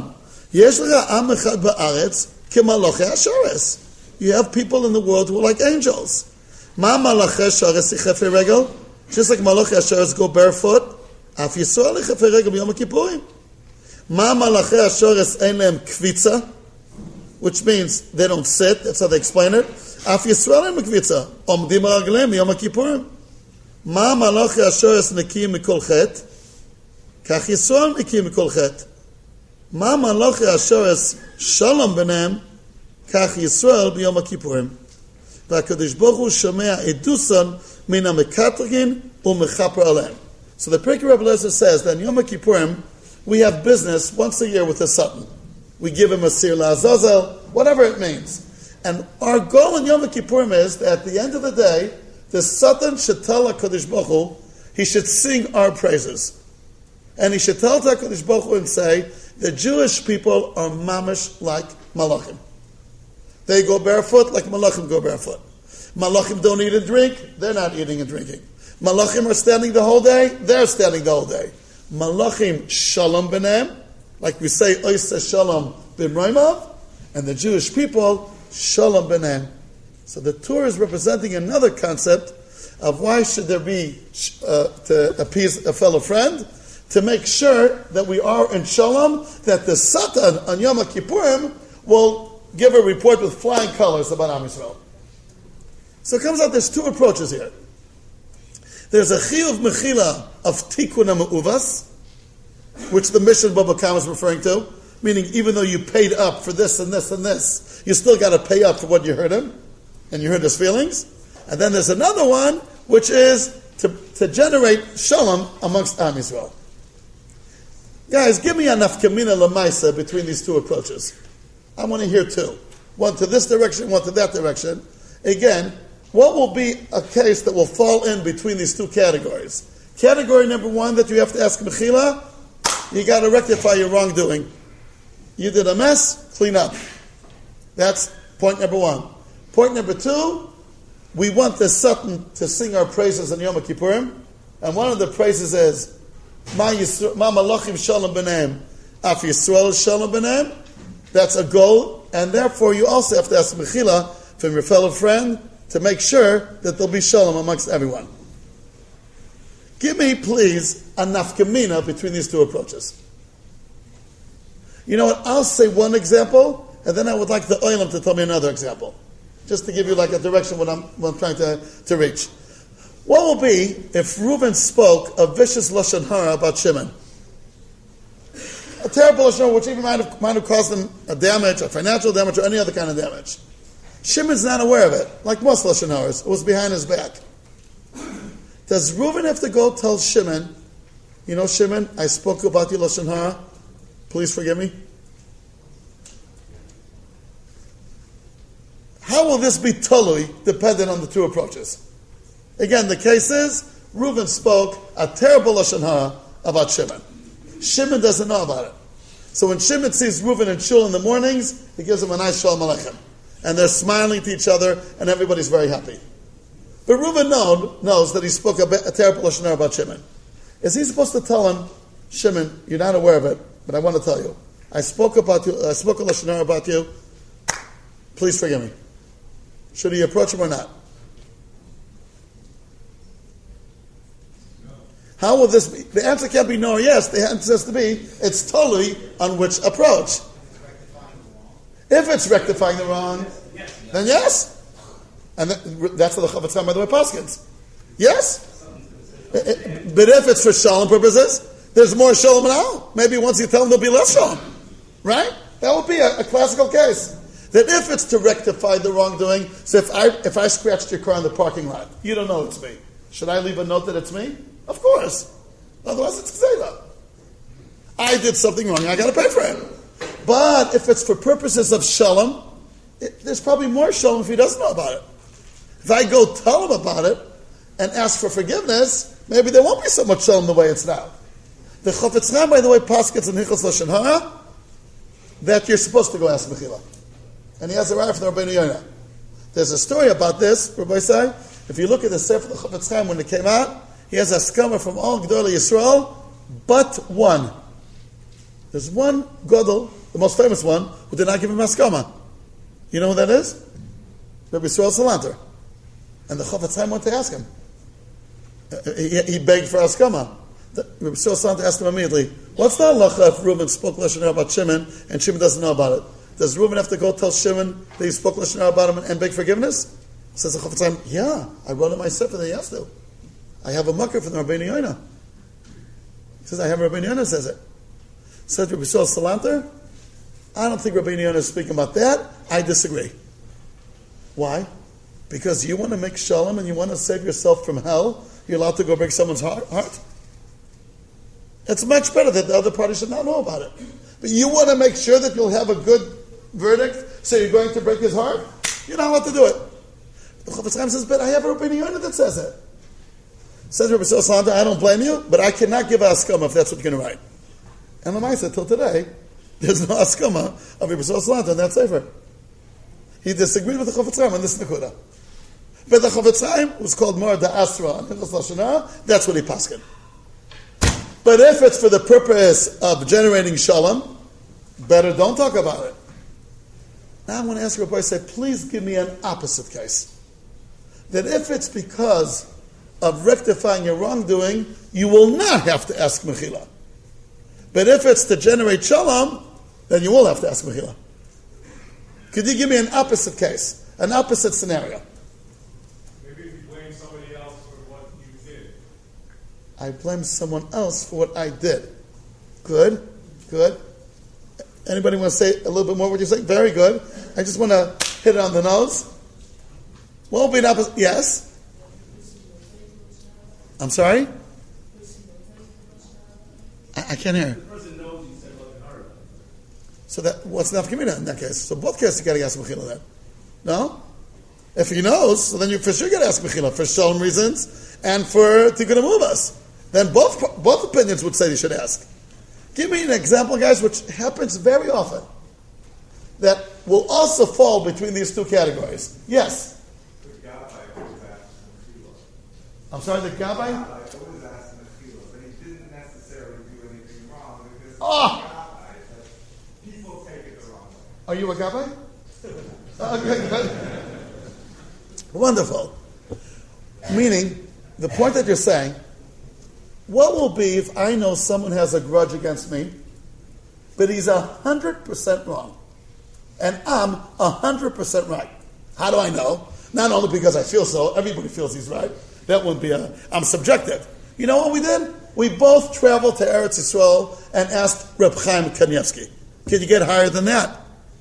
Yesh lecha am echad ba'aretz kemalachei hashares. You have people in the world who are like angels. Ma malachei hashares ichefei regel? Just like malachei hashares go barefoot, af Yisrael ichefei regel b'yom kippurim. Ma malachei hashares ein lehem kvitza, which means they don't sit. That's how they explain it. Af Yisrael ein kvitza, omdim ragleim b'yom kippurim. Ma malachei hashares nekiyim mikol chet, kach Yisrael nekiyim mikol chet. Ma malachei hashares shalom b'nehem, Kach Yisrael b'Yom HaKippurim. V'HaKadosh Baruch Hu shomea edusan min ha'mekatrgin u'mechaper aleim. So the Pirkei Rebbe Eliezer says that in Yom HaKippurim we have business once a year with the Satan. We give him a sir la'azazel, whatever it means. And our goal in Yom HaKippurim is that at the end of the day, the Satan should tell HaKadosh Baruch Hu, he should sing our praises. And he should tell HaKadosh Baruch Hu and say, the Jewish people are mamish like malachim. They go barefoot like malachim go barefoot. Malachim don't eat and drink, they're not eating and drinking. Malachim are standing the whole day, they're standing the whole day. Malachim shalom b'nehem, like we say, oiseh shalom b'mroimav, and the Jewish people, shalom b'nehem. So the Torah is representing another concept of why should there be, uh, to appease a fellow friend, to make sure that we are in shalom, that the Satan on Yom HaKippurim will give a report with flying colors about Am Yisrael. So it comes out there's two approaches here. There's a chiyuv mechila of tikkun ha'me'uvas, which the Mishnah Baba Kama is referring to, meaning even though you paid up for this and this and this, you still got to pay up for what you hurt him, and you hurt his feelings. And then there's another one, which is to, to generate shalom amongst Am Yisrael. Guys, give me a nafkamina lamaisa between these two approaches. I want to hear two. One to this direction, one to that direction. Again, what will be a case that will fall in between these two categories? Category number one that you have to ask mechila, you got to rectify your wrongdoing. You did a mess, clean up. That's point number one. Point number two, we want the Satan to sing our praises on Yom Kippurim, and one of the praises is Ma malachim shalom b'nehem, af Yisrael shalom b'nehem. That's a goal, and therefore you also have to ask mechila from your fellow friend to make sure that there'll be shalom amongst everyone. Give me, please, a nafkamina between these two approaches. You know what? I'll say one example, and then I would like the oilam to tell me another example, just to give you like a direction what I'm, what I'm trying to, to reach. What will be if Reuben spoke a vicious lashon hara about Shimon? A terrible lashon, which even might have, might have caused him a damage, a financial damage, or any other kind of damage. Shimon's not aware of it, like most lashon haras. It was behind his back. Does Reuben have to go tell Shimon, you know, Shimon, I spoke about you lashon hara. Please forgive me. How will this be totally dependent on the two approaches? Again, the case is Reuben spoke a terrible lashon hara about Shimon. Shimon doesn't know about it. So when Shimon sees Reuben in shul in the mornings, he gives him a nice shalom aleichem. And they're smiling to each other, and everybody's very happy. But Reuben know, knows that he spoke a, a terrible lashon hara about Shimon. Is he supposed to tell him, Shimon, you're not aware of it, but I want to tell you. I spoke about you, I spoke a lashon hara about you. Please forgive me. Should he approach him or not? How will this be? The answer can't be no or yes. The answer has to be, it's totally on which approach. If it's rectifying the wrong, then yes. And that's what the Chofetz Chaim, by the way, paskins. Yes? But if it's for shalom purposes, there's more shalom now. Maybe once you tell them there'll be less shalom. Right? That would be a, a classical case. That if it's to rectify the wrongdoing, so if I if I scratched your car in the parking lot, you don't know it's me. Should I leave a note that it's me? Of course. Otherwise it's kseva. I did something wrong, I got to pay for it. But if it's for purposes of shalom, it, there's probably more shalom if he doesn't know about it. If I go tell him about it and ask for forgiveness, maybe there won't be so much shalom the way it's now. The Chofetz Chaim, by the way, paskins in Hilchos Lashon Hara that you're supposed to go ask mechila. And he has a raya from the Rabbeinu Yonah. There's a story about this, Rabbi Say. If you look at the Sefer of the Chofetz Chaim when it came out, he has a skama from all Gedolei Yisrael, but one. There's one Gadol the most famous one, who did not give him Haskama. You know who that is? Rabbi Yisrael Salanter. And the Chofetz Chaim went to ask him. He, he begged for Haskama. Rabbi Yisrael Salanter asked him immediately, what's the halacha if Reuben spoke Lashon Hara about Shimon and Shimon doesn't know about it? Does Reuben have to go tell Shimon that he spoke Lashon Hara about him and beg forgiveness? Says the Chofetz Chaim, yeah, I wrote in my sefer that he has to. I have a mucker from the Rabbeinu Yonah. He says, I have Rabbeinu Yonah says it. Says Rabbi Yisrael Salanter, I don't think Rabbeinu Yonah is speaking about that. I disagree. Why? Because you want to make shalom and you want to save yourself from hell, you're allowed to go break someone's heart? heart? It's much better that the other party should not know about it. But you want to make sure that you'll have a good verdict, so you're going to break his heart? You're not allowed to do it. The Chofetz Chaim says, but I have a Rabbeinu Yonah that says it. Says Rabbi Yisrael Salanter, I don't blame you, but I cannot give a haskama if that's what you're going to write. And the Lamaisa, till today, there's no haskama of Rabbi Yisrael Salanter in that sefer. He disagreed with the Chofetz Chaim on this nekuda. But the Chofetz Chaim was called Mor da Asra on Hilchos Lashon Hara. That's what he paskin. But if it's for the purpose of generating shalom, better don't talk about it. Now I'm going to ask Rabbi, say, please give me an opposite case. That if it's because of rectifying your wrongdoing, you will not have to ask mechila. But if it's to generate shalom, then you will have to ask mechila. Could you give me an opposite case, an opposite scenario? Maybe if you blame somebody else for what you did. I blame someone else for what I did. Good, good. Anybody want to say a little bit more what you're saying? Very good. I just want to hit it on the nose. What will be an opposite? Yes? I'm sorry? I, I can't hear. The person knows you said Lashon Hara. So that what's enough community in that case? So both cases you got to ask mechila then. No? If he knows, so then you for sure got to ask mechila for shalom reasons and for tikkun us. Then both both opinions would say you should ask. Give me an example, guys, which happens very often, that will also fall between these two categories. Yes. The Gabbai always asked Mechila. I'm sorry, the Gabbai? Gabbai always asked Mechila, but he didn't necessarily do anything wrong because Oh. Gabbai, but people take it the wrong way. Are you a Gabbai? Okay, good. Wonderful. Meaning, the point that you're saying, what will be if I know someone has a grudge against me, but he's a hundred percent wrong, and I'm a hundred percent right? How do I know? Not only because I feel so, everybody feels he's right. That wouldn't be a, I'm subjective. You know what we did? We both traveled to Eretz Yisrael and asked Reb Chaim Kanievsky, can you get higher than that?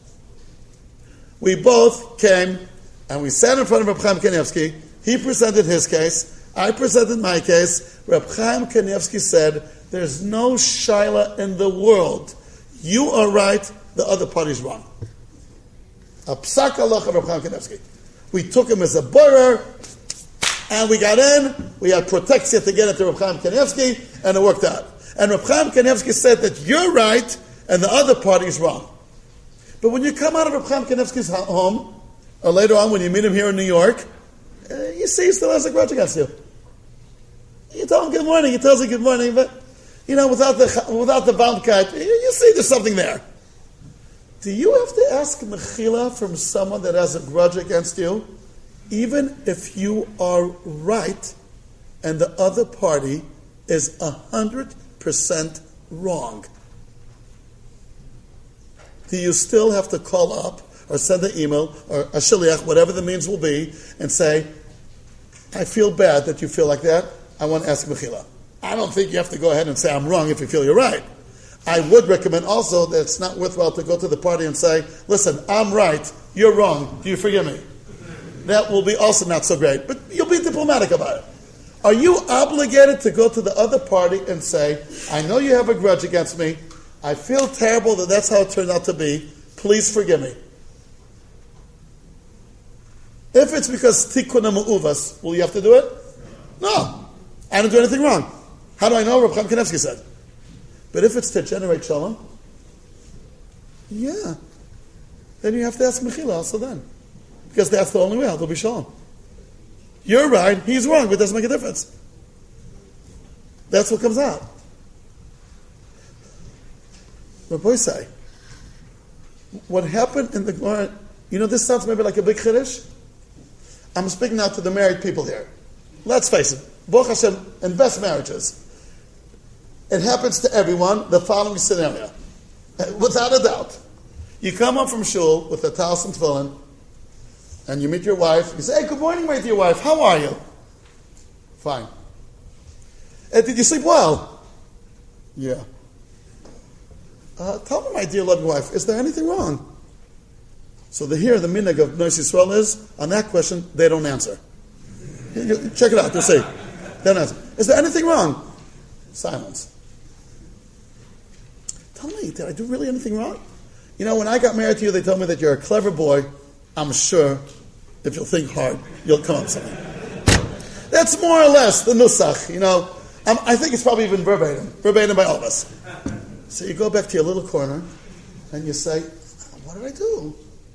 We both came and we sat in front of Reb Chaim Kanievsky. He presented his case. I presented my case. Reb Chaim Kanievsky said, there's no shaila in the world. You are right, the other party's wrong. A psak halacha of Reb Chaim Kanievsky. We took him as a borer, and we got in. We had protection to get into Reb Chaim Kanievsky, and it worked out. And Reb Chaim Kanievsky said that you're right, and the other party's wrong. But when you come out of Reb Chaim Kanievsky's home, or later on when you meet him here in New York, uh, you see he still has a grudge against you. You tell him good morning, he tells you good morning, but, you know, without the without the Baumkeit, you, you see there's something there. Do you have to ask mechila from someone that has a grudge against you, even if you are right and the other party is a hundred percent wrong? Do you still have to call up or send an email or a shaliach, whatever the means will be, and say, I feel bad that you feel like that, I want to ask mechila? I don't think you have to go ahead and say I'm wrong if you feel you're right. I would recommend also that it's not worthwhile to go to the party and say, listen, I'm right, you're wrong, do you forgive me? That will be also not so great, but you'll be diplomatic about it. Are you obligated to go to the other party and say, I know you have a grudge against me, I feel terrible that that's how it turned out to be, please forgive me? If it's because tikkun ma'uvas, will you have to do it? No. I didn't do anything wrong. How do I know? Reb Chaim Kanievsky said. But if it's to generate shalom, yeah, then you have to ask mechila also then. Because that's the only way how there'll be shalom. You're right, he's wrong, but it doesn't make a difference. That's what comes out. Rabbi say, what happened in the Gemara, you know, this sounds maybe like a big chiddush. I'm speaking now to the married people here. Let's face it, Baruch Hashem, in best marriages, it happens to everyone, the following scenario. Without a doubt. You come up from shul with a talis and tefillin, and you meet your wife, you say, hey, good morning, my dear wife, how are you? Fine. Hey, did you sleep well? Yeah. Uh, tell me, my dear loving wife, is there anything wrong? So the here, the minhag of Bnei Yisrael is, on that question, they don't answer. Check it out, they'll say, they don't answer. Is there anything wrong? Silence. Tell me, did I do really anything wrong? You know, when I got married to you, they told me that you're a clever boy. I'm sure, if you'll think hard, you'll come up with something. That's more or less the nusach, you know. Um, I think it's probably even verbatim, verbatim by all of us. So you go back to your little corner, and you say, what did I do?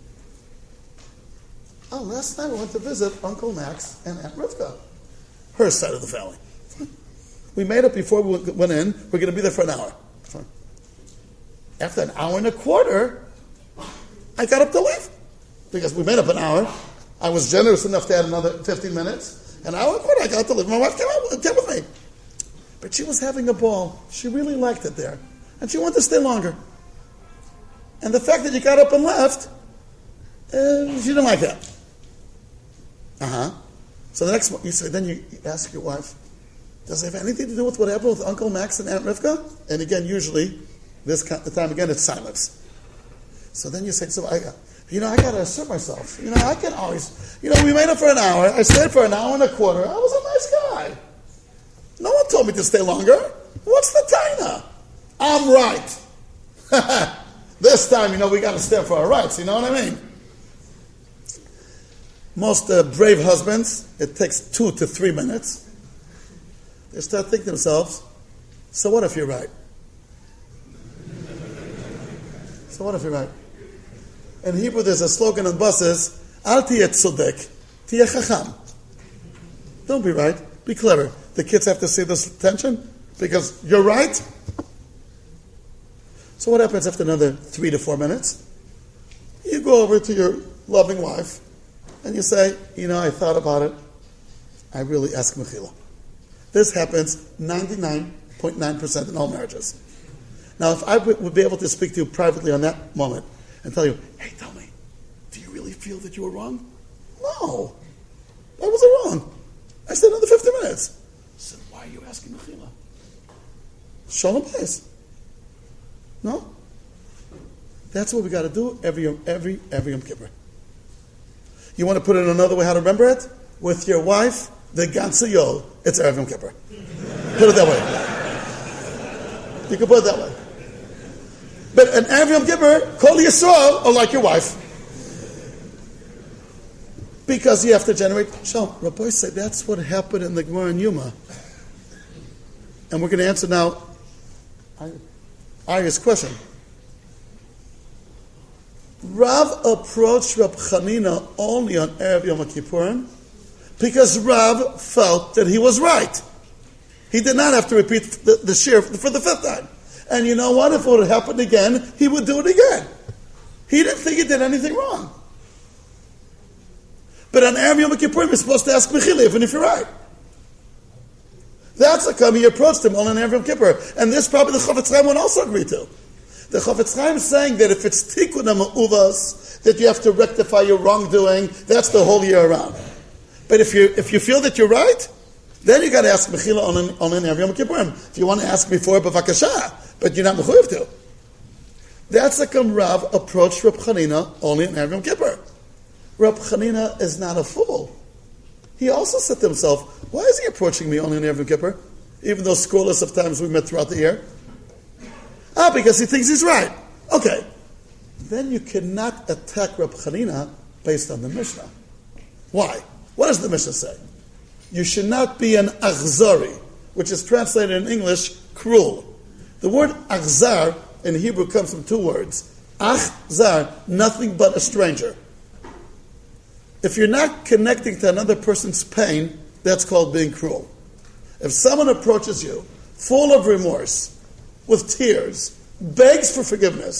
Oh, last night I went to visit Uncle Max and Aunt Rivka, her side of the family. We made up before we went in. We're going to be there for an hour. After an hour and a quarter, I got up to leave. Because we made up an hour. I was generous enough to add another fifteen minutes. An hour and a quarter, I got up to leave. My wife came, out, came with me. But she was having a ball. She really liked it there. And she wanted to stay longer. And the fact that you got up and left, uh, she didn't like that. Uh-huh. So the next one, you say, then you ask your wife, does it have anything to do with what happened with Uncle Max and Aunt Rivka? And again, usually, this time again, it's silence. So then you say, so I, you know, I got to assert myself. You know, I can always, you know, we made up for an hour. I stayed for an hour and a quarter. I was a nice guy. No one told me to stay longer. What's the taina? I'm right. This time, you know, we got to stand for our rights. You know what I mean? Most uh, brave husbands, it takes two to three minutes. They start thinking to themselves, so what if you're right? So what if you're right? In Hebrew, there's a slogan on buses, Al tiyeh tzodek, tiyeh chacham. Don't be right, be clever. The kids have to see this tension because you're right. So what happens after another three to four minutes? You go over to your loving wife and you say, you know, I thought about it. I really ask mechila. This happens ninety-nine point nine percent in all marriages. Now, if I would be able to speak to you privately on that moment and tell you, hey, tell me, do you really feel that you were wrong? No. I wasn't wrong. I said another fifty minutes. So why are you asking mechila? Shalom place. No? That's what we got to do every every every Yom Kippur. You want to put it another way how to remember it? With your wife, the ganze Yol, it's Erev Yom Kippur. Put it that way. You can put it that way. But an Erev Yom Kippur, call Yisrael or like your wife. Because you have to generate Shalom. Rabbi said that's what happened in the Gemara in Yuma. And we're going to answer now Arya's question. Rav approached Rab Chanina only on Erev Yom Kippurim because Rav felt that he was right. He did not have to repeat the, the shir for the fifth time. And you know what? If it would have happened again, he would do it again. He didn't think he did anything wrong. But on Erev Yom Kippurim, you're supposed to ask Mechila, even if you're right. That's how come he approached him only on Erev Yom Kippur. And this probably the Chofetz Chaim would also agree to. The Chofetz Chaim is saying that if it's tikkun ha'ma'uvas, that you have to rectify your wrongdoing, that's the whole year around. But if you if you feel that you're right, then you got to ask mechila on an on an Erev Yom Kippurim. If you want to ask before, b'vakasha, but you're not mechuyev to. That's like Rav approached Rab Chanina only on Erev Yom Kippur. Rab Chanina is not a fool. He also said to himself, why is he approaching me only on Erev Yom Kippur, even though scores of times we met throughout the year? Ah, because he thinks he's right. Okay. Then you cannot attack Rab Chanina based on the Mishnah. Why? What does the Mishnah say? You should not be an achzari, which is translated in English, cruel. The word achzar in Hebrew comes from two words. Achzar, nothing but a stranger. If you're not connecting to another person's pain, that's called being cruel. If someone approaches you, full of remorse, with tears, begs for forgiveness,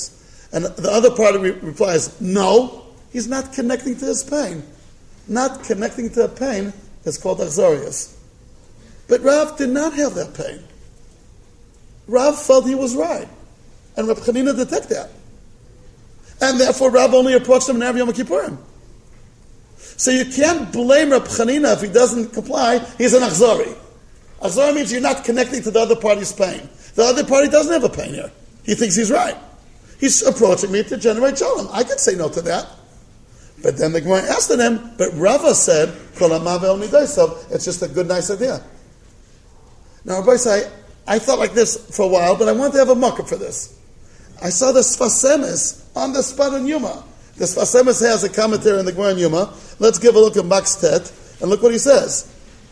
And the other party re- replies, no, he's not connecting to his pain. Not connecting to a pain is called achzarius. But Rav did not have that pain. Rav felt he was right. And Reb Chanina detected that. And therefore Rav only approached him in Erev Yom Kippurim. So you can't blame Reb Chanina if he doesn't comply. He's an achzari. Achzari means you're not connecting to the other party's pain. The other party doesn't have a pain here. He thinks he's right. He's approaching me to generate shalom. I could say no to that. But then the Gemara asked him, but Rava said, it's just a good, nice idea. Now, Rabbi say, I thought like this for a while, but I want to have a mock-up for this. I saw the Sfas Emes on the spot in Yuma. The Sfas Emes has a commentary in the Gemara in Yuma. Let's give a look at Max Tet, and look what he says.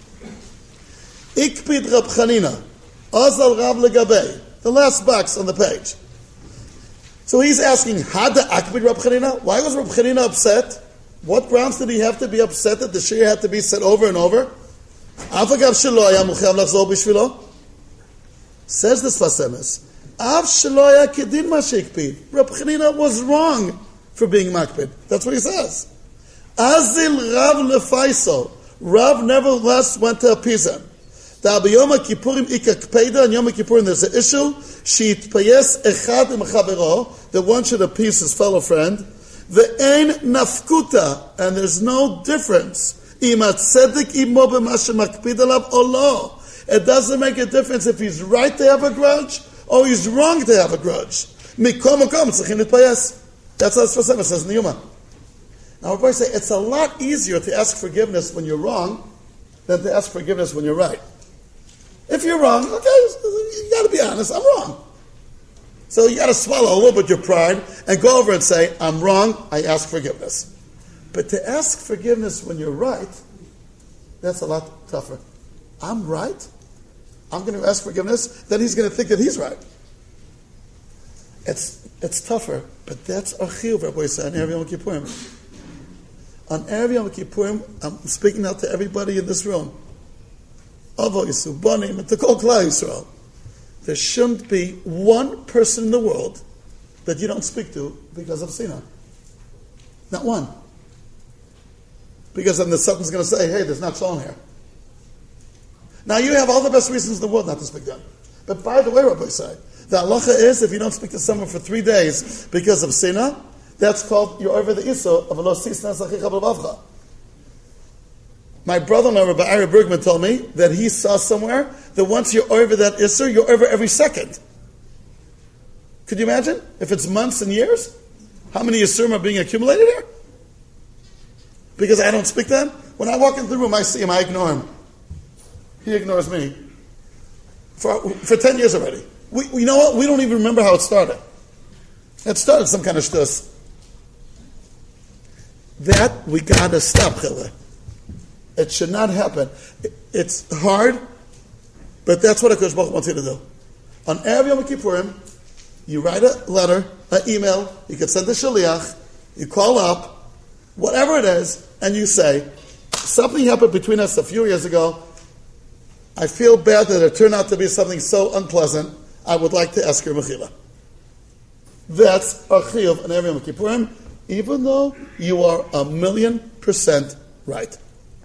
Ikpid Rab Chanina, Azal Rav Legabei, the last box on the page. So he's asking, Hada Akpid Rab Chanina? Why was Rab Chanina upset? What grounds did he have to be upset that the shir had to be said over and over? Afagav shelo haya muchayav lachzor bishvilo. Says the Sfas Emes, Av shelo haya kedin ma sheikpid. Rab Chanina was wrong for being makpid. That's what he says. Azil Rav lefaiso. Rav nevertheless went to appease him. Da b'yom kippurim ikakpeda, and Yom Kippurim there's an issue. Sheitpayes echad imchavero, that one should appease his fellow friend. Ve'ein nafkuta, and there's no difference. Ima tzedek imo b'mashe makpid alav or lo. It doesn't make a difference if he's right to have a grudge or he's wrong to have a grudge. Mikom makom tzichin litpayes. That's what Sfas Emes says in the Yuma. Now, we're going to say it's a lot easier to ask forgiveness when you're wrong than to ask forgiveness when you're right. If you're wrong, okay, you got to be honest. I'm wrong. So you got to swallow a little bit your pride and go over and say, I'm wrong, I ask forgiveness. But to ask forgiveness when you're right, that's a lot tougher. I'm right? I'm going to ask forgiveness? Then he's going to think that he's right. It's it's tougher, but that's a chiyuv, Rabbi Yisrael, on Erev Yom Kippurim. On Erev Yom Kippurim, I'm speaking now to everybody in this room. Avo Yisrael, Bonim, and to Kol Klal Yisrael. There shouldn't be one person in the world that you don't speak to because of Sinah. Not one. Because then the Sultan's going to say, hey, there's not shalom here. Now you have all the best reasons in the world not to speak to them. But by the way, Rabbi said, the halacha is if you don't speak to someone for three days because of Sinah, that's called, you're over the Issa of Allah Sisna Zachicha B'Lavcha. My brother-in-law, Rabbi Ari Bergman, told me that he saw somewhere that once you're over that Isser, you're over every second. Could you imagine? If it's months and years, how many Yisurim are being accumulated here? Because I don't speak to him. When I walk into the room, I see him, I ignore him. He ignores me. For, for ten years already. We, you know what? We don't even remember how it started. It started some kind of shtus. That we gotta stop, Chile. It should not happen. It's hard, but that's what HaKadosh Baruch Hu wants you to do. On Erev Yom Kippurim, you write a letter, an email, you can send a shaliach, you call up, whatever it is, and you say, something happened between us a few years ago. I feel bad that it turned out to be something so unpleasant. I would like to ask your mechila. That's a chiyuv on Erev Yom Kippurim, even though you are a million percent right.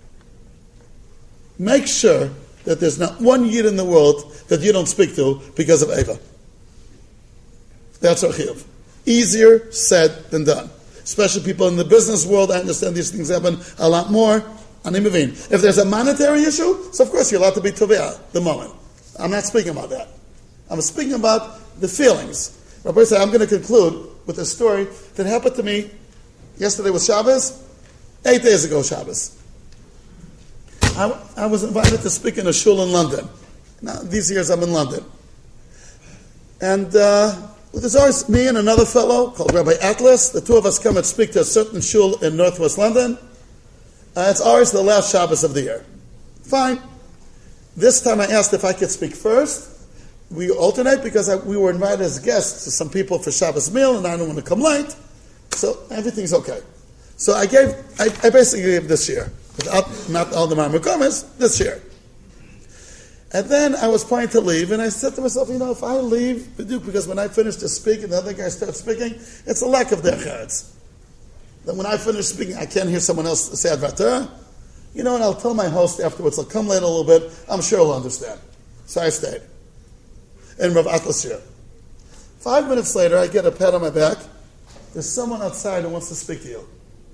Make sure that there's not one yid in the world that you don't speak to because of Eva. That's our chiyuv. Easier said than done. Especially people in the business world, I understand these things happen a lot more. If there's a monetary issue, so of course you're allowed to be tovea the moment. I'm not speaking about that. I'm speaking about the feelings. Rabbi said, I'm going to conclude with a story that happened to me yesterday was Shabbos, eight days ago Shabbos. I, I was invited to speak in a shul in London. Now, these years I'm in London. And uh, there's always me and another fellow called Rabbi Atlas. The two of us come and speak to a certain shul in northwest London. Uh, it's always the last Shabbos of the year. Fine. This time I asked if I could speak first. We alternate because I, we were invited as guests to some people for Shabbos meal, and I don't want to come late. So everything's okay. So I gave, I, I basically gave this year. Without, not all the Ma'amar Komes, this year. And then I was planning to leave, and I said to myself, you know, if I leave, because when I finish to speak and the other guy starts speaking, it's a lack of derech. Then when I finish speaking, I can't hear someone else say Advatar. You know, and I'll tell my host afterwards, I'll come later a little bit, I'm sure he'll understand. So I stayed. In Rav Atlas Shir. Five minutes later, I get a pat on my back. There's someone outside who wants to speak to you.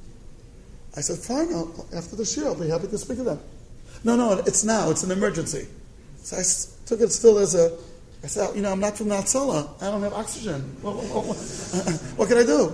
I said, fine, I'll, after the Shir, I'll be happy to speak to them. No, no, it's now, it's an emergency. So I took it still as a, I said, you know, I'm not from Natsala. I don't have oxygen. What, what, what, what can I do?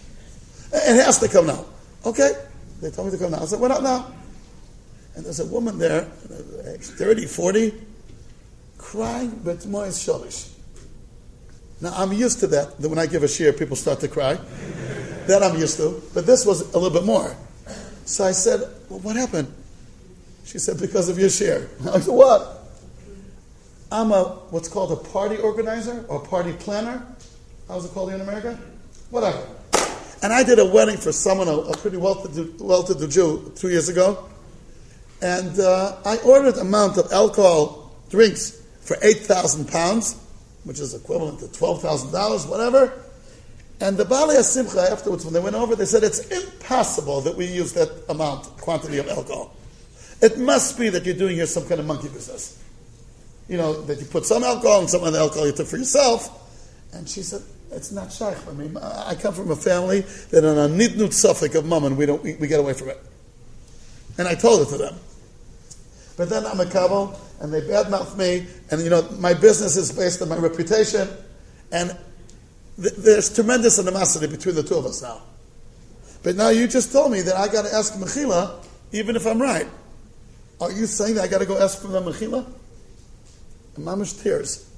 It has to come now. Okay. They told me to come now. I said, we're not now. And there's a woman there, age thirty, forty, crying, but Mois Shalish. Now, I'm used to that, that when I give a shir, people start to cry. That I'm used to. But this was a little bit more. So I said, well, what happened? She said, because of your shir. I said, what? I'm a, what's called a party organizer or party planner. How's it called here in America? Whatever. And I did a wedding for someone, a, a pretty well-to-do, well-to-do Jew, two years ago. And uh, I ordered an amount of alcohol drinks for eight thousand pounds, which is equivalent to twelve thousand dollars, whatever. And the Baalei HaSimcha, afterwards, when they went over, they said, it's impossible that we use that amount, quantity of alcohol. It must be that you're doing here some kind of monkey business. You know, that you put some alcohol and some of the alcohol you took for yourself. And she said, it's not shaykh. I mean, I come from a family that on a nidnut suffix of mammon, we don't, we, we get away from it. And I told it to them. But then I'm a kabbalah, and they badmouth me, and you know, my business is based on my reputation, and th- there's tremendous animosity between the two of us now. But now you just told me that I got to ask Mechila, even if I'm right. Are you saying that I got to go ask for the Mechila? And mamish tears.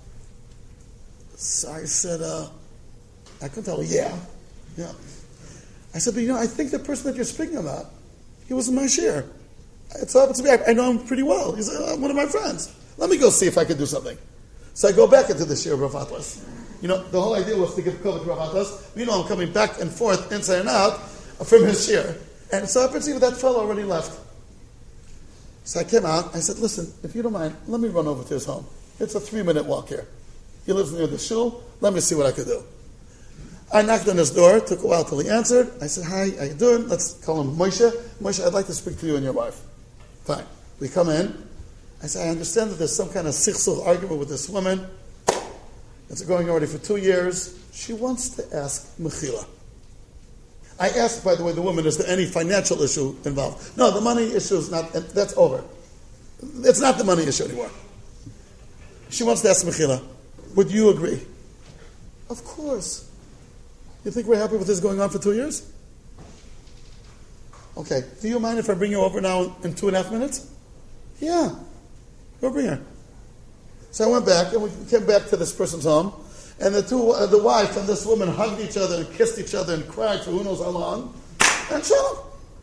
So I said, uh, I couldn't tell her, yeah, yeah. I said, but you know, I think the person that you're speaking about, he was in my share. It's happens to me. I know him pretty well. He's uh, one of my friends. Let me go see if I can do something. So I go back into the share of Rav Atlas. You know, the whole idea was to give cover to Rav Atlas. You know, I'm coming back and forth, inside and out, from his share. And so I perceived that fellow already left. So I came out. I said, listen, if you don't mind, let me run over to his home. It's a three-minute walk here. He lives near the shul. Let me see what I could do. I knocked on his door. Took a while till he answered. I said, hi, how you doing? Let's call him Moshe. Moshe, I'd like to speak to you and your wife. Fine. We come in. I say, I understand that there's some kind of sichsuch argument with this woman. It's going already for two years. She wants to ask Mechila. I asked, by the way, the woman, is there any financial issue involved? No, the money issue is not, that's over. It's not the money issue anymore. She wants to ask Mechila. Would you agree? Of course. You think we're happy with this going on for two years? Okay, do you mind if I bring you over now in two and a half minutes? Yeah, go bring her. So I went back, and we came back to this person's home, and the two, uh, the wife and this woman hugged each other and kissed each other and cried for who knows how long, and shalom.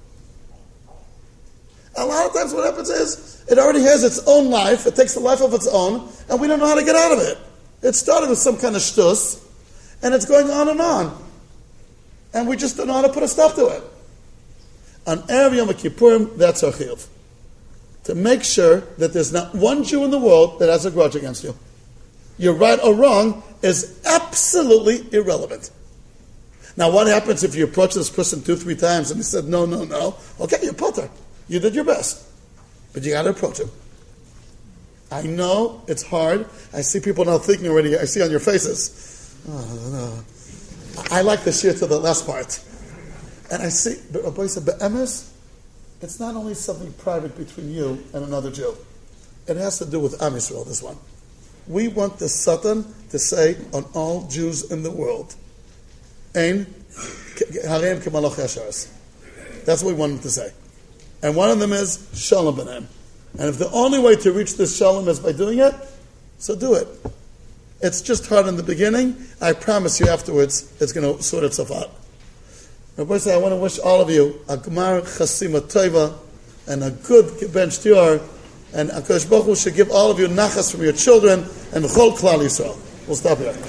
A lot of times what happens is, it already has its own life, it takes a life of its own, and we don't know how to get out of it. It started with some kind of shtus, and it's going on and on. And we just don't know how to put a stop to it. On Erev Yom Kippurim, that's our chiyuv. To make sure that there's not one Jew in the world that has a grudge against you. You're right or wrong is absolutely irrelevant. Now, what happens if you approach this person two, three times and he said, no, no, no? Okay, you're potter. You did your best. But you got to approach him. I know it's hard. I see people now thinking already, I see on your faces. Oh, no. I like the shir to the last part. And I see, but Rabbi said, be'emes, it's not only something private between you and another Jew. It has to do with Am Yisrael, this one. We want the Satan to say on all Jews in the world, Ein Hareim Kemalach Yasharis. That's what we want him to say. And one of them is Shalom B'nai. And if the only way to reach this Shalom is by doing it, so do it. It's just hard in the beginning. I promise you afterwards, it's going to sort itself out. Rabbi say, I want to wish all of you a Gemar Chasima Tova and a good Ben Shtior, and HaKadosh Baruch Hu should give all of you nachas from your children and the whole Klal Yisrael. We'll stop here.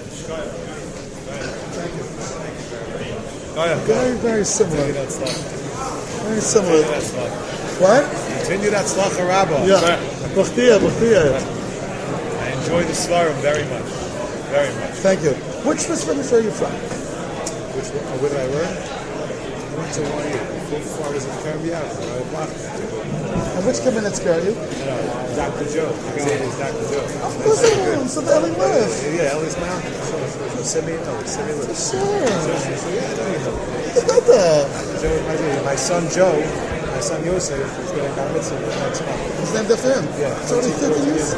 Very, very similar. Very similar. What? Continue that Tzlacha Rabbah. Yeah. B'chtia, b'chtia. I enjoy the Svarim very much. Very much. Thank you. Which Mitzvah are you from? Which one? Where did I learn? I went to one year. Full Florida's in Caribbean. I blocked it. And which Kamenetz are you? Doctor Joe. His name is Doctor Joe. Of course I am. So the Eli live. Yeah, Ellie's mountain. So, so send me a note. Send me a little. Sure. So, yeah, I know you know. Doctor Joe is my dude. My son Joe, my son Yosef, is going to bar mitzvah next month. His name after him. Yeah. It's already fifty years.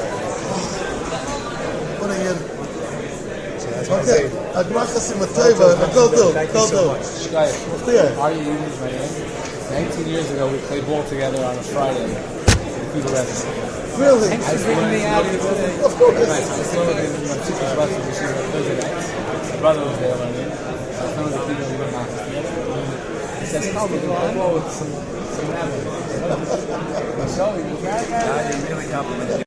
What a year. So that's my Okay. baby. Agrachasim Ateva. Go do. Thank Go you so do. much. Guys, Yeah. Are You Union is my name. nineteen years ago, we played ball together on a Friday. People reference. Really? I flew me out today. Of course. I flew with him. My sister's about to receive on Thursday nights. My brother was there on it. I was one of the people we went out together. He says, "Oh, we're going to play ball with some some athletes." So he was, "Guy, guy." He really complimented you.